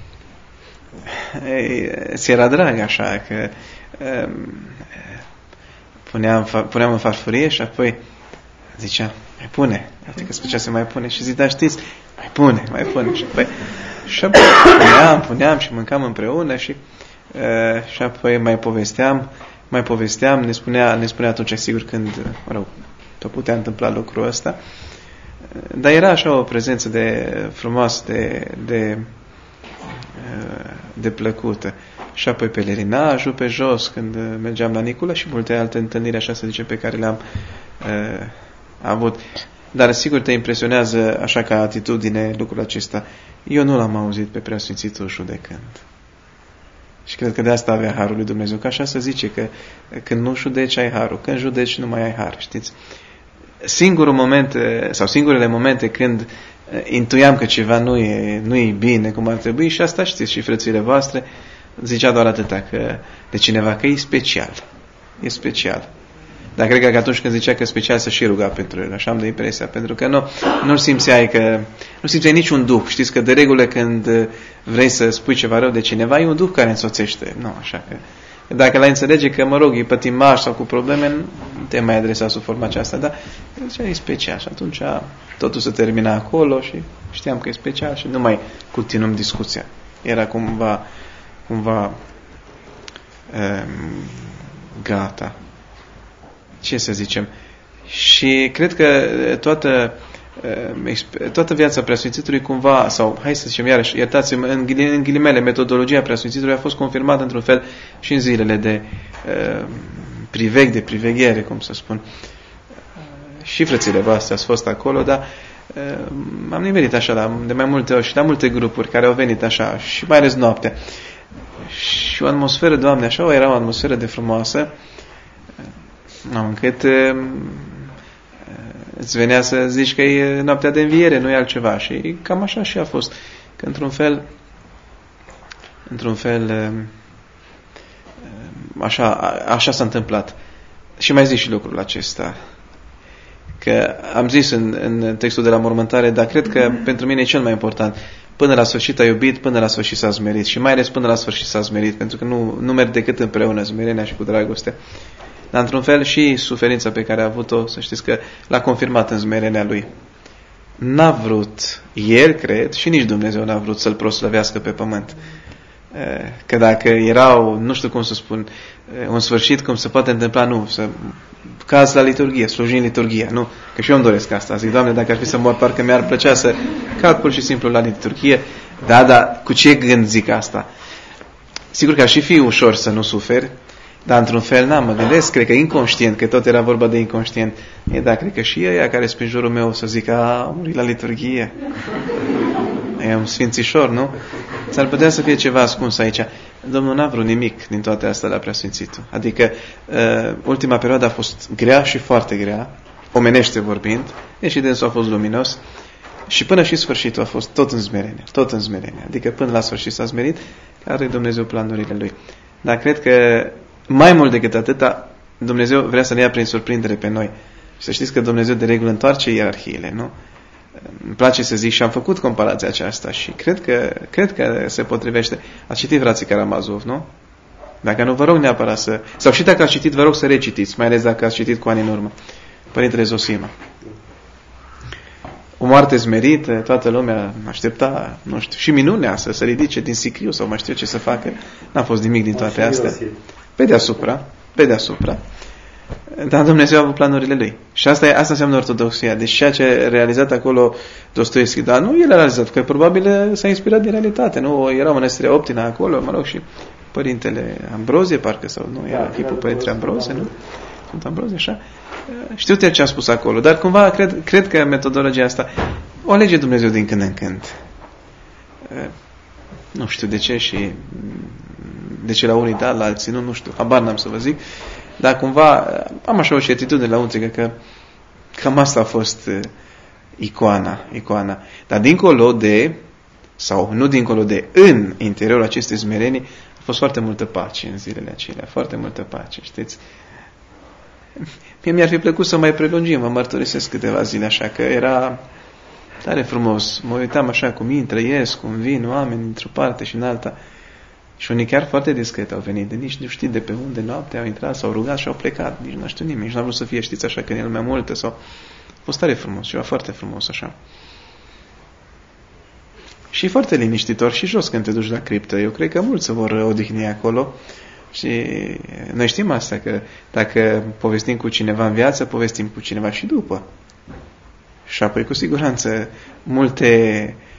ți era drag așa că um, puneam, puneam în farfurie și apoi zicea, mai pune, adică spunea să mai pune și zic, da știți, mai pune, mai pune și apoi, și apoi puneam, puneam și mâncam împreună și, uh, și apoi mai povesteam, mai povesteam, ne spunea, ne spunea atunci sigur când, mă rog, tot putea întâmpla lucrul ăsta, dar era așa o prezență de frumoasă, de, de, de plăcută. și apoi pelerinajul pe jos când mergeam la Nicula și multe alte întâlniri, așa se zice, pe care le-am uh, avut. Dar sigur te impresionează așa ca atitudine lucrul acesta. Eu nu l-am auzit pe Preasfințitul judecând. Și cred că de asta avea harul lui Dumnezeu. Că așa se zice că când nu judeci ai harul, când judeci nu mai ai har, știți? Singurul moment, sau singurele momente când intuiam că ceva nu e, nu e bine cum ar trebui, și asta știți și frățile voastre, zicea doar atâta că de cineva că e special. E special. Dar cred că atunci când zicea că special să și ruga pentru el, așa am de impresia, pentru că nu, nu simțeai că, nu simțeai niciun duh. Știți că de regulă când vrei să spui ceva rău de cineva, e un duh care însoțește. Nu, așa că, dacă l-ai înțelege că, mă rog, e pătimaș sau cu probleme, nu te mai adresa sub forma aceasta, dar zicea, e special. Și atunci totul se termina acolo și știam că e special și nu mai continuăm discuția. Era cumva, cumva um, gata. Ce să zicem? Și cred că toată, toată viața Preasfințitului cumva, sau hai să zicem iarăși, iertați-mă, în ghilimele, metodologia Preasfințitului a fost confirmată într-un fel și în zilele de uh, priveg, de priveghere, cum să spun. Și frățile voastre ați fost acolo, dar uh, am nimerit așa la, de mai multe ori și la multe grupuri care au venit așa, și mai ales noaptea. Și o atmosferă, Doamne, așa, era o atmosferă de frumoasă, no, încât uh, îți venea să zici că e noaptea de înviere, nu e altceva. Și cam așa și a fost. Că într-un fel, într-un fel, uh, așa, așa s-a întâmplat. Și mai zic și lucrul acesta. Că am zis în, în textul de la mormântare, dar cred că pentru mine e cel mai important. Până la sfârșit a iubit, până la sfârșit s-a smerit. Și mai ales până la sfârșit s-a smerit, pentru că nu, nu merg decât împreună smerenia și cu dragoste. Dar într-un fel și suferința pe care a avut-o, să știți că l-a confirmat în smerenia lui. N-a vrut, el cred, și nici Dumnezeu n-a vrut să-l proslăvească pe pământ. Că dacă erau, nu știu cum să spun, un sfârșit cum se poate întâmpla, nu, să caz la liturghie, sluji în liturghie, nu, că și eu îmi doresc asta. Zic, Doamne, dacă ar fi să mor, parcă mi-ar plăcea să cad pur și simplu la liturghie. Da, dar cu ce gând zic asta? Sigur că ar și fi ușor să nu suferi, dar într-un fel, n-am, mă gândesc, cred că inconștient, că tot era vorba de inconștient. E, da, cred că și ăia care sunt prin jurul meu o să zică, a, a murit la liturghie. E un sfințișor, nu? S-ar putea să fie ceva ascuns aici. Domnul n-a vrut nimic din toate astea la Preasfințitul. Adică, uh, ultima perioadă a fost grea și foarte grea, omenește vorbind, deși dânsul a fost luminos, și până și sfârșitul a fost tot în smerenie, tot în smerenie. Adică până la sfârșit s-a smerit, are Dumnezeu planurile Lui. Dar cred că mai mult decât atâta, Dumnezeu vrea să ne ia prin surprindere pe noi. Și să știți că Dumnezeu de regulă întoarce ierarhiile, nu? Îmi place să zic și am făcut comparația aceasta și cred că, cred că se potrivește. Ați citit frații Karamazov, nu? Dacă nu, vă rog neapărat să... Sau și dacă ați citit, vă rog să recitiți, mai ales dacă ați citit cu ani în urmă. Părintele Zosima. O moarte smerită, toată lumea aștepta, nu știu, și minunea să se ridice din sicriu sau mai știu ce să facă. N-a fost nimic din toate astea. Pe deasupra, pe deasupra. Dar Dumnezeu a avut planurile Lui. Și asta, e, asta înseamnă ortodoxia. Deci ceea ce a realizat acolo Dostoevski, dar nu el a realizat, că probabil s-a inspirat din realitate. Nu era mănăstirea Optina acolo, mă rog, și Părintele Ambrozie, parcă, sau nu, era chipul Părintele Ambrozie, nu? Sunt Ambrozie, așa. Știu el ce a spus acolo, dar cumva cred, cred că metodologia asta o alege Dumnezeu din când în când. Nu știu de ce și de ce la unii da, la alții nu, nu știu, habar n-am să vă zic, dar cumva am așa o certitudine la unții că cam asta a fost uh, icoana, icoana. Dar dincolo de, sau nu dincolo de, în interiorul acestei smerenii a fost foarte multă pace în zilele acelea, foarte multă pace, știți? Mie mi-ar fi plăcut să mai prelungim, vă mărturisesc câteva zile așa, că era tare frumos. Mă uitam așa cum intră, ies, cum vin oameni într-o parte și în alta. Și unii chiar foarte discret au venit, de nici nu știi de pe unde noapte au intrat, s-au rugat și au plecat. Nici nu știu nimic, nici n-a vrut să fie, știți, așa, că în el mai multe sau... A fost tare frumos, ceva foarte frumos, așa. Și foarte liniștitor și jos când te duci la criptă. Eu cred că mulți se vor odihni acolo. Și noi știm asta, că dacă povestim cu cineva în viață, povestim cu cineva și după. Și apoi, cu siguranță, multe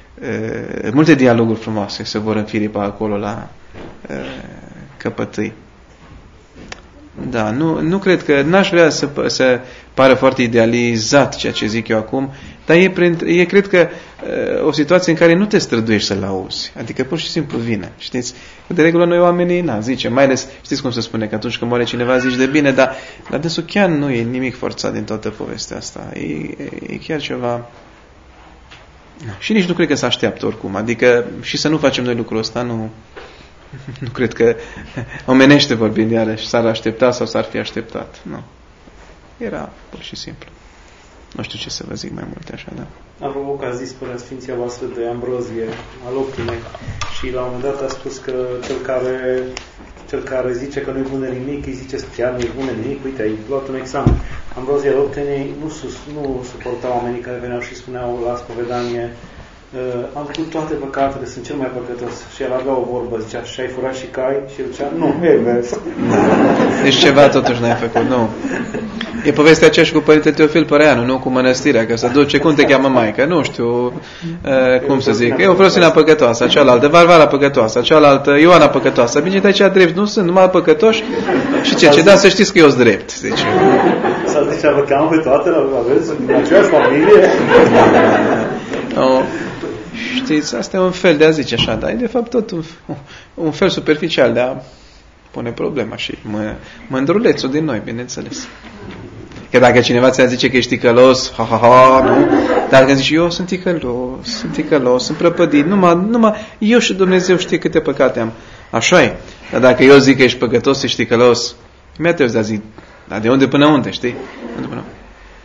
uh, multe dialoguri frumoase se vor înfiripa acolo la uh, căpătâi. Da, nu, nu cred că, n-aș vrea să, să pară foarte idealizat ceea ce zic eu acum, dar e, e cred că uh, o situație în care nu te străduiești să-l auzi. Adică pur și simplu vine. Știți? De regulă noi oamenii, na, zice, mai ales, știți cum se spune, că atunci când moare cineva zici de bine, dar la dânsul chiar nu e nimic forțat din toată povestea asta. E, e chiar ceva... Și nici nu cred că se așteaptă oricum. Adică și să nu facem noi lucrul ăsta, nu... Nu cred că omenește vorbind iarăși s-ar aștepta sau s-ar fi așteptat. Nu. Era pur și simplu. Nu știu ce să vă zic mai multe așa, da. Apropo că a zis până Sfinția voastră de Ambrozie al Optimei și la un moment dat a spus că cel care, cel care zice că nu-i bun de nimic, îi zice chiar nu-i bun de nimic, uite, ai luat un examen. Ambrozie al Optimei nu, sus, nu suporta oamenii care veneau și spuneau la spovedanie Uh, am făcut toate păcatele, sunt cel mai păcătos. Și el avea o vorbă, zicea, și ai furat și cai? Și el zicea, nu, e Deci ceva totuși n-ai făcut, nu. E povestea aceea și cu Părinte Teofil Păreanu, nu cu mănăstirea, că să duce, cum te cheamă maică? Nu știu, uh, cum să zic, eu Frosina păcătoasă, cealaltă, Varvara păcătoasă, cealaltă, Ioana păcătoasă. Bine, de aceea drept, nu sunt numai păcătoși? Și ce, ce, da, să știți că eu sunt drept. Deci, s-a zicea, vă cheamă pe toate, la aveți din aceeași familie? No. Știți, asta e un fel de a zice așa, dar e de fapt tot un, un fel superficial de a pune problema și mă, mândrulețul din noi, bineînțeles. Că dacă cineva ți-a zice că ești ticălos, ha, ha, ha, nu? Dar când zici, eu sunt ticălos, sunt ticălos, sunt prăpădit, numai, numai eu și Dumnezeu știe câte păcate am. Așa e. Dar dacă eu zic că ești păcătos, ești ticălos, mi-a te de zic, dar de unde până unde, știi? Unde până unde?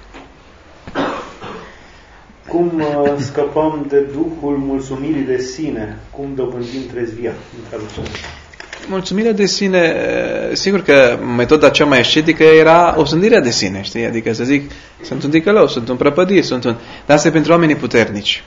Cum uh, scăpăm de duhul mulțumirii de sine? Cum dobândim trezvia? Mulțumirea de sine, sigur că metoda cea mai ascetică era osândirea de sine, știi? Adică să zic, sunt un ticălos, sunt un prăpădit, sunt un... Dar asta e pentru oamenii puternici,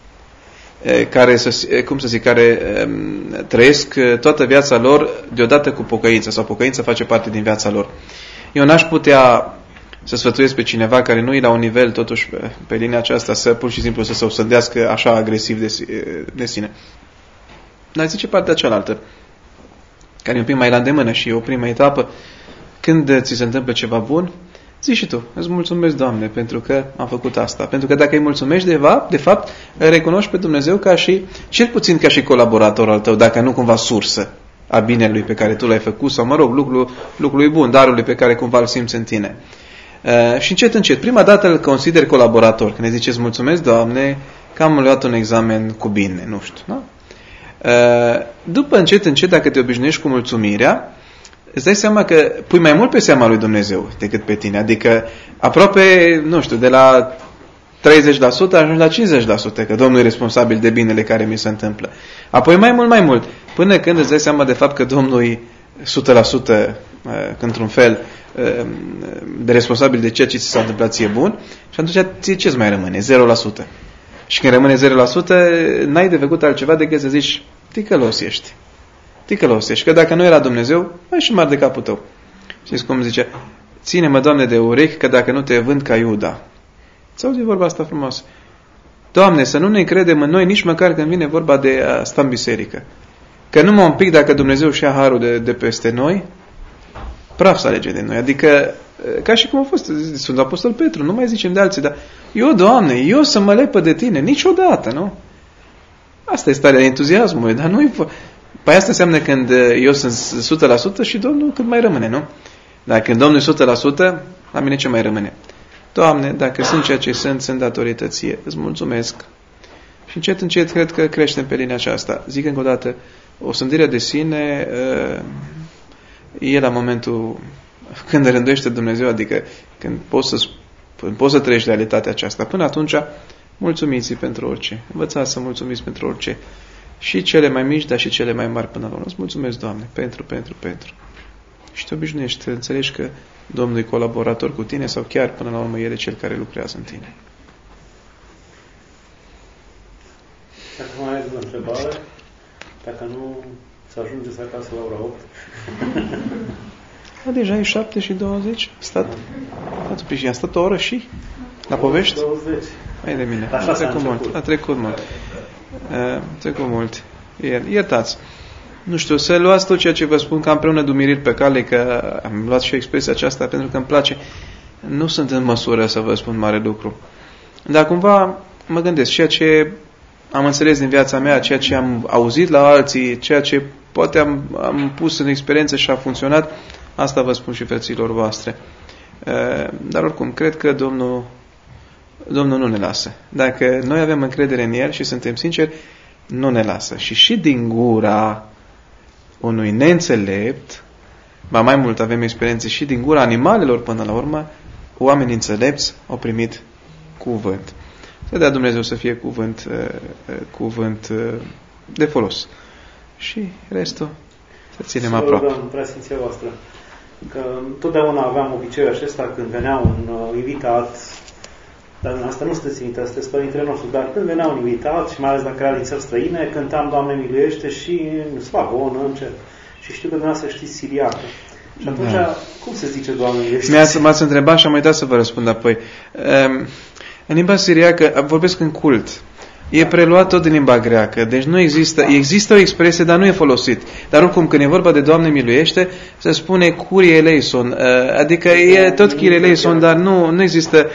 care, să, cum să zic, care um, trăiesc toată viața lor deodată cu pocăință, sau pocăința face parte din viața lor. Eu n-aș putea să sfătuiesc pe cineva care nu e la un nivel, totuși, pe, pe linia aceasta, să pur și simplu să se osândească așa agresiv de, de sine. Dar zice partea cealaltă, care e un pic mai la îndemână și e o primă etapă, când ți se întâmplă ceva bun, zici și tu, îți mulțumesc, Doamne, pentru că am făcut asta. Pentru că dacă îi mulțumești, de fapt, de fapt îl recunoști pe Dumnezeu ca și, cel puțin ca și colaborator al tău, dacă nu cumva sursă a binelui pe care tu l-ai făcut, sau, mă rog, lucrul, lucrului bun, darului pe care cumva îl simți în tine. Uh, și încet, încet, prima dată îl consideri colaborator. Când ne ziceți, mulțumesc, Doamne, că am luat un examen cu bine, nu știu, da? Uh, după încet, încet, dacă te obișnuiești cu mulțumirea, îți dai seama că pui mai mult pe seama lui Dumnezeu decât pe tine. Adică aproape, nu știu, de la treizeci la sută ajungi la cincizeci la sută, că Domnul e responsabil de binele care mi se întâmplă. Apoi mai mult, mai mult, până când îți dai seama de fapt că Domnul e o sută la sută, într-un fel, de responsabil de ceea ce ți s-a întâmplat ție bun, și atunci ție ce-ți mai rămâne? zero la sută. Și când rămâne zero la sută, n-ai de făcut altceva decât să zici, ticălos ești. Ticălos ești. Că dacă nu era Dumnezeu, mai și mari de capul tău. Știți cum zice? Ține-mă, Doamne, de urechi, că dacă nu te vând ca Iuda. Ți auzi vorba asta frumos? Doamne, să nu ne credem în noi nici măcar când vine vorba de a sta în biserică. Că numai un pic dacă Dumnezeu și-a harul de, de peste noi, praf să alege de noi. Adică, ca și cum a fost Sfântul Apostol Petru, nu mai zicem de alții, dar eu, Doamne, eu să mă lepă de Tine, niciodată, nu? Asta e starea entuziasmului, dar nu-i... Păi asta înseamnă când eu sunt o sută la sută și Domnul cât mai rămâne, nu? Dar când Domnul e o sută la sută, la mine ce mai rămâne? Doamne, dacă sunt ceea ce sunt, sunt datorită Ție. Îți mulțumesc. Și încet, încet, cred că creștem pe linia aceasta. Zic încă o dată, o sândire de sine e la momentul când rânduiește Dumnezeu, adică când poți să, când poți să trăiești realitatea aceasta. Până atunci, mulțumiți pentru orice. Învățați să mulțumiți pentru orice. Și cele mai mici, dar și cele mai mari până la urmă. Îți mulțumesc, Doamne, pentru, pentru, pentru. Și te obișnuiești, înțelegi că Domnul e colaborator cu tine sau chiar până la urmă El e Cel care lucrează în tine. Dacă mai ai o întrebare, dacă nu, să ajungeți acasă la ora opt. Da, deja e șapte și douăzeci. Stat, stat, a stat o oră și la povești? douăzeci. Hai de mine. Așa a trecut mult. A trecut mult. Trecut mult. Iertați. Nu știu, să luați tot ceea ce vă spun ca împreună dumiriri pe cale, că am luat și expresia aceasta pentru că îmi place. Nu sunt în măsură să vă spun mare lucru. Dar cumva mă gândesc, ceea ce am înțeles din viața mea, ceea ce am auzit la alții, ceea ce poate am, am pus în experiență și a funcționat, asta vă spun și frăților voastre. Dar oricum, cred că Domnul, Domnul nu ne lasă. Dacă noi avem încredere în El și suntem sinceri, nu ne lasă. Și și din gura unui neînțelept, ba mai mult avem experiențe și din gura animalelor până la urmă, oamenii înțelepți au primit cuvânt. Să dea Dumnezeu să fie cuvânt, cuvânt de folos. Și restul să ținem să aproape. Rugăm preasfinția voastră că totdeauna aveam obiceiul acesta când venea un uh, invitat, dar asta nu sunteți invitat, sunteți părintele nostru, dar când venea un invitat și mai ales dacă era din țări străine, cântam Doamne miluiește și în slavonă, încet. Și știu că dumneavoastră știți siriacă. Și atunci, da. Cum se zice Doamne miluiește? M-ați întrebat și am uitat să vă răspund apoi. Um, în limba siriacă vorbesc în cult. E preluat tot din limba greacă. Deci nu există, există o expresie, dar nu e folosit. Dar oricum, când e vorba de Doamne miluiește, se spune Kyrie eleison. Adică e tot Kyrie eleison, dar nu, nu există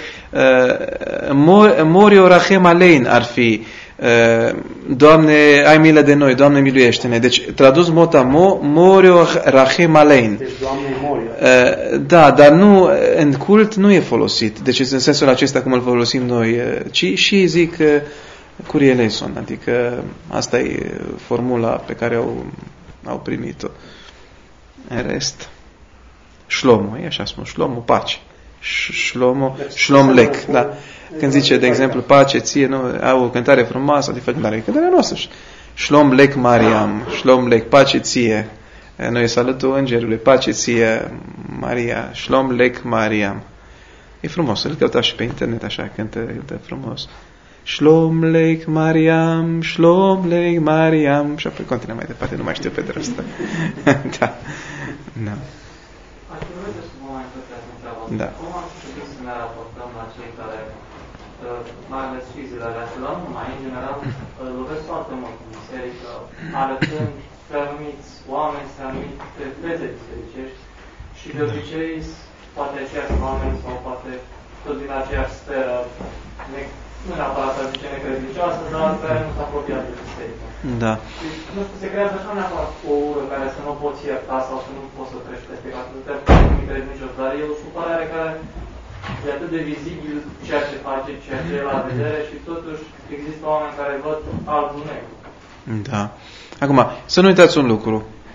Morio rachem alein ar fi Doamne, ai milă de noi, Doamne miluiește-ne. Deci, tradus motamo, Morio rachem alein. Deci, Doamne Morio. Da, dar nu, în cult nu e folosit. Deci, în sensul acesta cum îl folosim noi, ci și zic Kyrie eleison, adică asta e formula pe care au, au primit-o. În rest, Shlomo, e așa spun, Shlomo, pace. Shlomo, Shlom lek, da. Când zice, de exemplu, pace ție, nu, au o cântare frumoasă, adică cântarea, cântarea noastră. Shlom lek Mariam, Shlom lek, pace ție. Noi salutul îngerului, pace ție, Maria, Shlom lek Mariam. E frumos, îl căutați și pe internet, așa, cântă, cântă frumos. Shlom lek Mariam, Shlom lek Mariam. Și apoi continuă mai departe, nu mai știu pe drept ăsta. Da. Da. Aș vrea să mă mai întrebați întreaba. Da. Cum am știut să ne raportăm la cei care, mai ales și zilele astea, dar nu mai, în general, lovesc foarte mult în biserică, arătând pe anumiți oameni, pe anumite feze bisericești și de obicei, poate aceiași oameni sau poate tot din aceeași sferă, nu neapărat să zice necredincioasă, dar care nu s-a apropiat de biserică. Da. Și, nu știu, se creează așa neapărat o ură care să nu poți ierta sau să nu poți să treci peste ca să te necredincios, dar e o supărare care e atât de vizibil ceea ce face, ceea ce e la vedere și totuși există oameni care văd altul negru. Da. Acum, să nu uitați un lucru.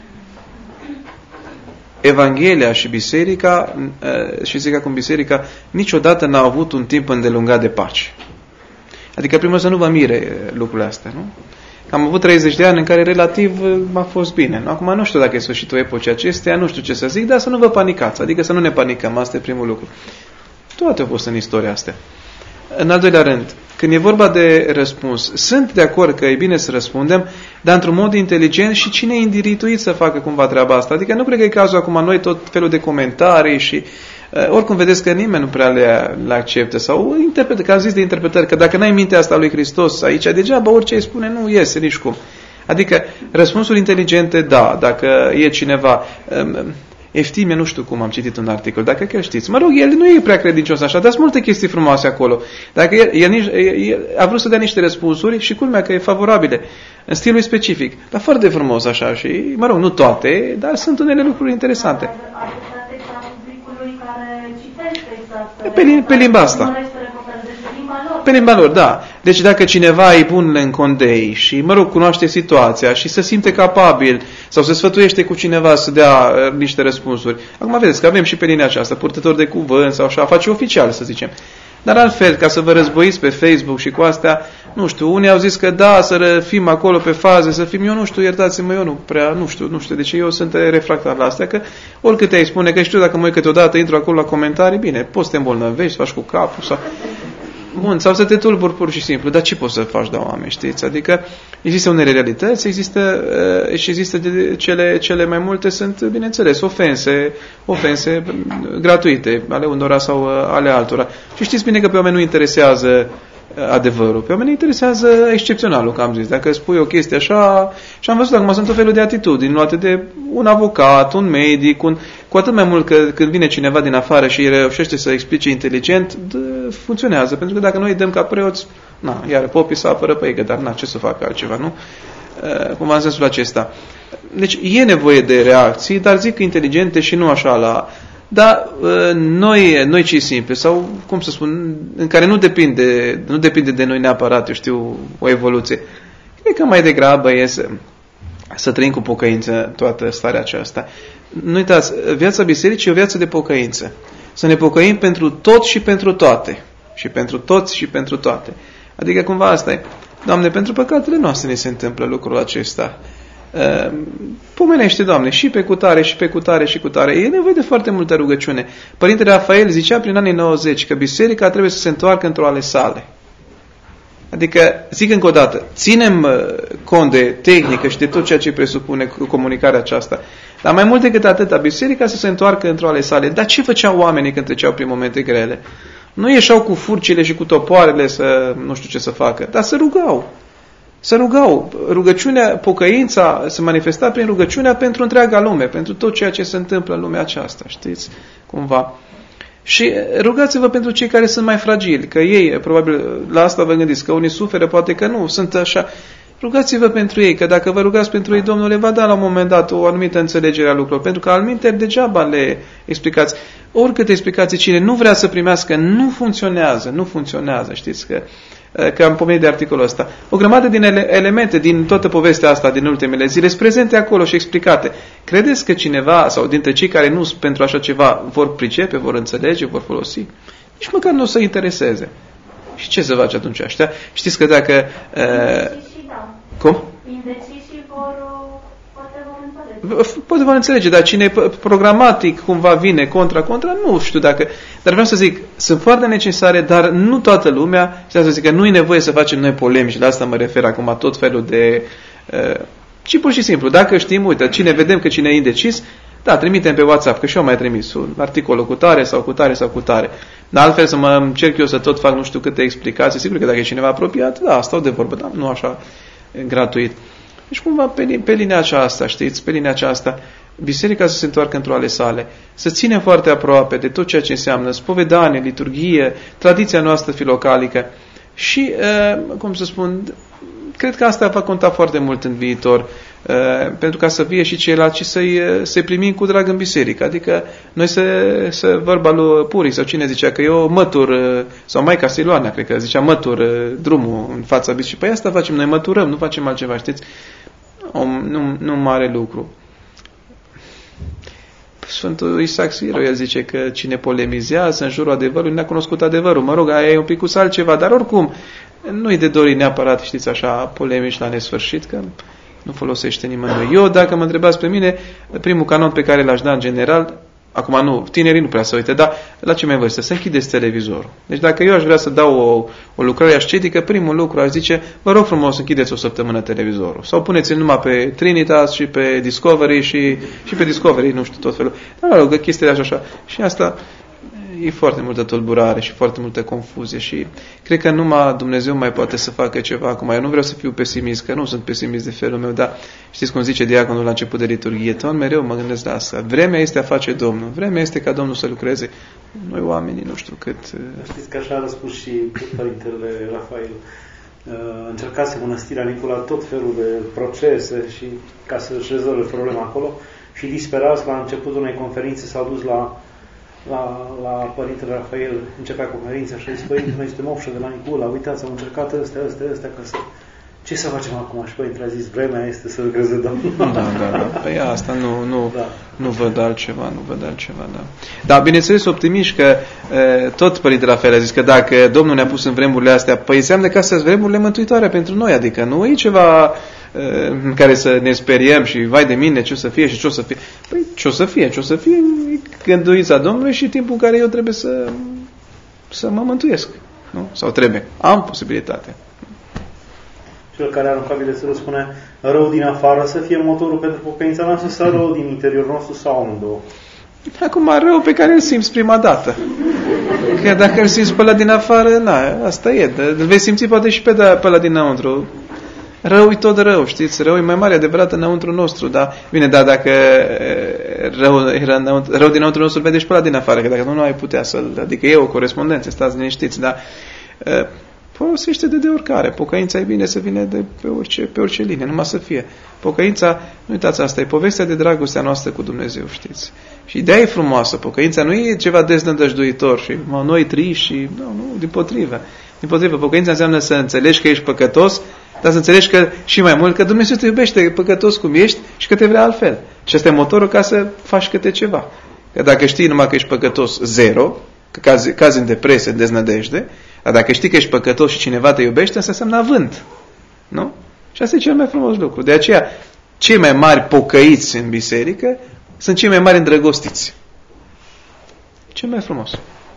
Evanghelia și biserica, și zic acum biserica, niciodată n-a avut un timp îndelungat de pace. Adică, primul să nu vă mire lucrurile astea, nu? Am avut treizeci de ani în care relativ m-a fost bine. Acum nu știu dacă e sfârșitul epocii acesteia, nu știu ce să zic, dar să nu vă panicați, adică să nu ne panicăm, asta e primul lucru. Toate au fost în istoria astea. În al doilea rând, când e vorba de răspuns, sunt de acord că e bine să răspundem, dar într-un mod inteligent și cine e indirituit să facă cumva treaba asta. Adică nu cred că e cazul acum noi tot felul de comentarii și uh, oricum vedeți că nimeni nu prea le, le acceptă sau interpretă, că am zis de interpretări, că dacă n-ai mintea asta lui Hristos aici, degeaba orice îi spune nu iese nici cum. Adică răspunsuri inteligente, da, dacă e cineva... Um, Eftimie, nu știu cum am citit un articol, dacă chiar știți. Mă rog, el nu e prea credincios așa, dar sunt multe chestii frumoase acolo. Dacă el, el, el a vrut să dea niște răspunsuri și culmea că e favorabile, în stilul specific, dar foarte frumos așa și, mă rog, nu toate, dar sunt unele lucruri interesante. Pe, pe limba asta. Pe limba lor, da. Deci dacă cineva e bun în condei și, mă rog, cunoaște situația și se simte capabil sau se sfătuiește cu cineva să dea uh, niște răspunsuri. Acum vedeți că avem și pe linia aceasta, purtător de cuvânt sau așa, face oficial, să zicem. Dar altfel, ca să vă războiți pe Facebook și cu astea, nu știu, unii au zis că da, să fim acolo pe faze, să fim, eu nu știu, iertați-mă, eu nu prea, nu știu, nu știu, deci eu sunt refractar la astea, că oricât ai spune, că știu dacă mă uit câteodată, intru acolo la comentarii, bine, poți să te îmbolnăvești, să faci cu capul sau... Bun, sau să te tulburi pur și simplu, dar ce poți să faci de oameni, știți? Adică există unele realități, există uh, și există de, cele, cele mai multe sunt, bineînțeles, ofense, ofense gratuite, ale unora sau uh, ale altora. Și știți bine că pe oameni nu interesează adevărul. Pe oameni interesează excepționalul, că am zis. Dacă spui o chestie așa, și am văzut acum sunt tot felul de atitudini luate de un avocat, un medic, un, cu atât mai mult că când vine cineva din afară și reușește să explice inteligent, dă, funcționează. Pentru că dacă noi îi dăm ca preoți, na, iar popii să apără pe ei, dar na, ce să facă altceva, nu? Cumva în sensul acesta. Deci e nevoie de reacții, dar zic inteligente și nu așa la... Dar noi, noi cei simpli, sau cum să spun, în care nu depinde, nu depinde de noi neapărat, eu știu, o evoluție. Cred că mai degrabă e să, să trăim cu pocăință toată starea aceasta. Nu uitați, viața bisericii e o viață de pocăință. Să ne pocăim pentru tot și pentru toate. Și pentru toți și pentru toate. Adică cumva asta e. Doamne, pentru păcatele noastre ne se întâmplă lucrul acesta. Uh, pomenește, Doamne, și pe cutare, și pe cutare, și cutare. E nevoie de foarte multă rugăciune. Părintele Rafael zicea prin anii nouăzeci că biserica trebuie să se întoarcă într-o ale sale. Adică, zic încă o dată, ținem uh, cont de tehnică și de tot ceea ce presupune comunicarea aceasta. Dar mai mult decât atâta, biserica să se întoarcă într-o ale sale. Dar ce făceau oamenii când treceau prin momente grele? Nu ieșeau cu furcile și cu topoarele să nu știu ce să facă, dar să rugau. Să rugau. Rugăciunea, pocăința se manifesta prin rugăciunea pentru întreaga lume, pentru tot ceea ce se întâmplă în lumea aceasta, știți? Cumva. Și rugați-vă pentru cei care sunt mai fragili, că ei, probabil, la asta vă gândiți, că unii suferă, poate că nu, sunt așa. Rugați-vă pentru ei, că dacă vă rugați pentru ei, Domnul le va da la un moment dat o anumită înțelegere a lucrurilor, pentru că alminteri degeaba le explicați. Oricâte explicații cine nu vrea să primească, nu funcționează, nu funcționează, știți că, că am pomenit de articolul ăsta. O grămadă din ele, elemente din toată povestea asta din ultimele zile sunt prezente acolo și explicate. Credeți că cineva, sau dintre cei care nu sunt pentru așa ceva, vor pricepe, vor înțelege, vor folosi? Nici măcar nu o să intereseze. Și ce să faci atunci ăștia? Știți că dacă... Uh, cum? Indeciși vor, poate vor înțelege. Poate vor înțelege, dar cine programatic cumva vine contra-contra, nu știu dacă... Dar vreau să zic, sunt foarte necesare, dar nu toată lumea, și să zic că nu e nevoie să facem noi polemici, la asta mă refer acum, tot felul de... Uh, ci pur și simplu, dacă știm, uite, cine vedem că cine e indecis, da, trimitem pe WhatsApp, că și eu mai trimis un articol cu tare sau cu tare sau cu tare. Dar altfel să mă încerc eu să tot fac nu știu câte explicații, sigur că dacă e cineva apropiat, da, stau de vorbă, dar nu așa gratuit. Deci cumva pe, pe linia aceasta, știți, pe linia aceasta, biserica să se întoarcă într-o ale sale, să ținem foarte aproape de tot ceea ce înseamnă spovedanie, liturghie, tradiția noastră filocalică și, uh, cum să spun, cred că asta va conta foarte mult în viitor, uh, pentru ca să fie și ceilalți și să-i, să-i primim cu drag în biserică. Adică noi să, să vorba lui Puri sau cine zicea că eu mătur, uh, sau Maica Siluana, cred că zicea mătur uh, drumul în fața bisericii. Păi asta facem, noi măturăm, nu facem altceva, știți? O, nu, nu mare lucru. Sfântul Isaac Siro, el zice că cine polemizează în jurul adevărului n-a cunoscut adevărul. Mă rog, aia e un pic altceva, dar oricum nu-i de dorit neapărat, știți, așa, polemici la nesfârșit, că nu folosește nimănui. Eu, dacă mă întrebați pe mine, primul canon pe care l-aș da în general, acum nu, tinerii nu prea se uite, dar la ce mai vârstă? Să închideți televizorul. Deci dacă eu aș vrea să dau o, o lucrare ascetică, primul lucru aș zice, vă rog frumos, închideți o săptămână televizorul. Sau puneți-l numai pe Trinitas și pe Discovery și, și pe Discovery, nu știu, tot felul. Dar mă rog, chestiile așa, așa. Și asta e foarte multă tulburare și foarte multă confuzie și cred că numai Dumnezeu mai poate să facă ceva acum. Eu nu vreau să fiu pesimist, că nu sunt pesimist de felul meu, dar știți cum zice diaconul la început de liturghie, tot mereu mă gândesc la asta. Vremea este a face Domnul, vremea este ca Domnul să lucreze. Noi oamenii nu știu cât... Știți că așa a răspuns și Părintele Rafael. Încercase Mănăstirea Nicola tot felul de procese și ca să-și rezolve problema acolo și disperați la începutul unei conferințe s-au dus la La, la Părintele Rafael, începea conferința și a zis, Părinte, noi suntem obșă de la Nicula, uitați, am încercat ăstea, ăstea, ăstea, că să... Ce să facem acum? Și Părintele a zis, vremea este să lucreze Domnul. Da, da, da. Păi asta nu, nu, da. nu văd altceva, nu văd altceva, da. Dar, bineînțeles, optimiști că e, tot Părintele Rafael a zis că dacă Domnul ne-a pus în vremurile astea, păi înseamnă că astea sunt vremurile mântuitoare pentru noi, adică nu e ceva în care să ne speriem și vai de mine ce o să fie și ce o să fie. Păi ce o să fie? Ce o să fie? Gânduița Domnului și timpul în care eu trebuie să, să mă mântuiesc. Nu? Sau trebuie. Am posibilitatea. Cel care arunca bilețelul spune rău din afară să fie motorul pentru pocăința noastră sau rău din interiorul nostru sau amândouă? Acum rău pe care îl simți prima dată. Că dacă îl simți pe ăla din afară, na, asta e. Îl vei simți poate și pe, da, pe ăla dinăuntru. Rău e tot rău, știți? Rău e mai mare, adevărat, înăuntru nostru, da? Bine, dar dacă rău, rău, rău dinăuntru nostru îl vede și pe ăla din afară, că dacă nu, nu ai putea să-l... Adică e o corespondență, stați liniștiți, da? Folosește de de oricare. Pocăința e bine să vină de pe orice, pe orice linie, numai să fie. Pocăința, nu uitați asta, e povestea de dragostea noastră cu Dumnezeu, știți? Și ideea e frumoasă. Pocăința nu e ceva deznădăjduitor și mă, noi triși și... Nu, nu, dimpotrivă. Dimpotrivă, pocăința înseamnă să înțelegi că ești păcătos, dar să înțelegi că și mai mult că Dumnezeu te iubește păcătos cum ești și că te vrea altfel. Și ăsta e motorul ca să faci câte ceva. Că dacă știi numai că ești păcătos zero, că cazi, cazi în depresie, în deznădejde, dar dacă știi că ești păcătos și cineva te iubește, asta înseamnă avânt. Nu? Și asta e cel mai frumos lucru. De aceea, cei mai mari pocăiți în biserică sunt cei mai mari îndrăgostiți. Cel mai frumos.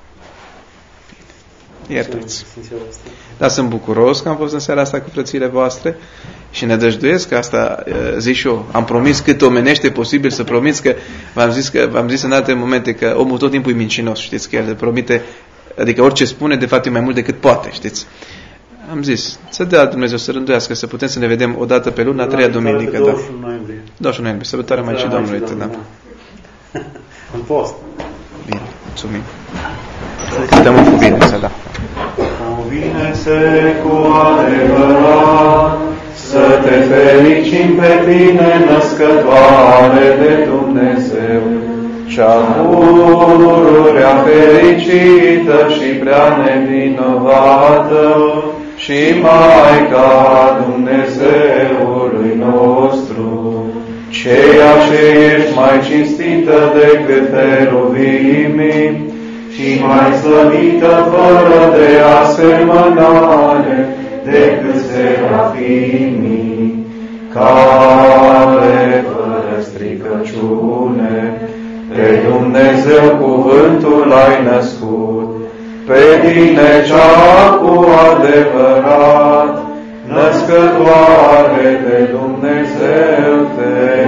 Iertați. Dar sunt bucuros că am fost în seara asta cu frățile voastre și ne dăjduiesc că asta zic și eu. Am promis cât omenește posibil să promiți că v-am zis, că, v-am zis în alte momente că omul tot timpul e mincinos, știți, că el promite, adică orice spune de fapt e mai mult decât poate, știți. Am zis, să dea Dumnezeu să rânduiască, să putem să ne vedem o dată pe lună, a treia duminică. Da. douăzeci și unu noiembrie. douăzeci și unu noiembrie, sărbătoarea Maicii Domnului. Da. În post. Bine, mulțumim. Cântăm în cuvinte, da. Cuvine-se cu adevărat, să te fericim pe tine, născătoare de Dumnezeu, cea pururea fericită și prea nevinovată, și Maica Dumnezeului nostru, ceea ce ești mai cinstită decât heruvimii, și mai slăvită fără de asemănare decât serafimii, care fără stricăciune pe Dumnezeu cuvântul ai născut, pe tine cea cu adevărat, născătoare de Dumnezeu te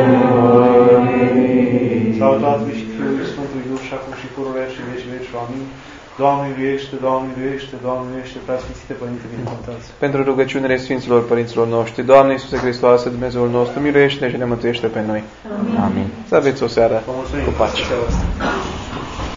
urmărim. Sau Tatălui și Fiului Sfântul Iisus și acum și pururea și veci veci. Amin. Doamne iubește, Doamne iubește, Doamne iubește, Preasfințite Părinte binecuvântați. Pentru rugăciunile Sfinților Părinților noștri, Doamne Iisuse Hristoase, Dumnezeul nostru, miluiește-ne și ne mântuiește pe noi. Amin. Amin. Să aveți o seară cu pace.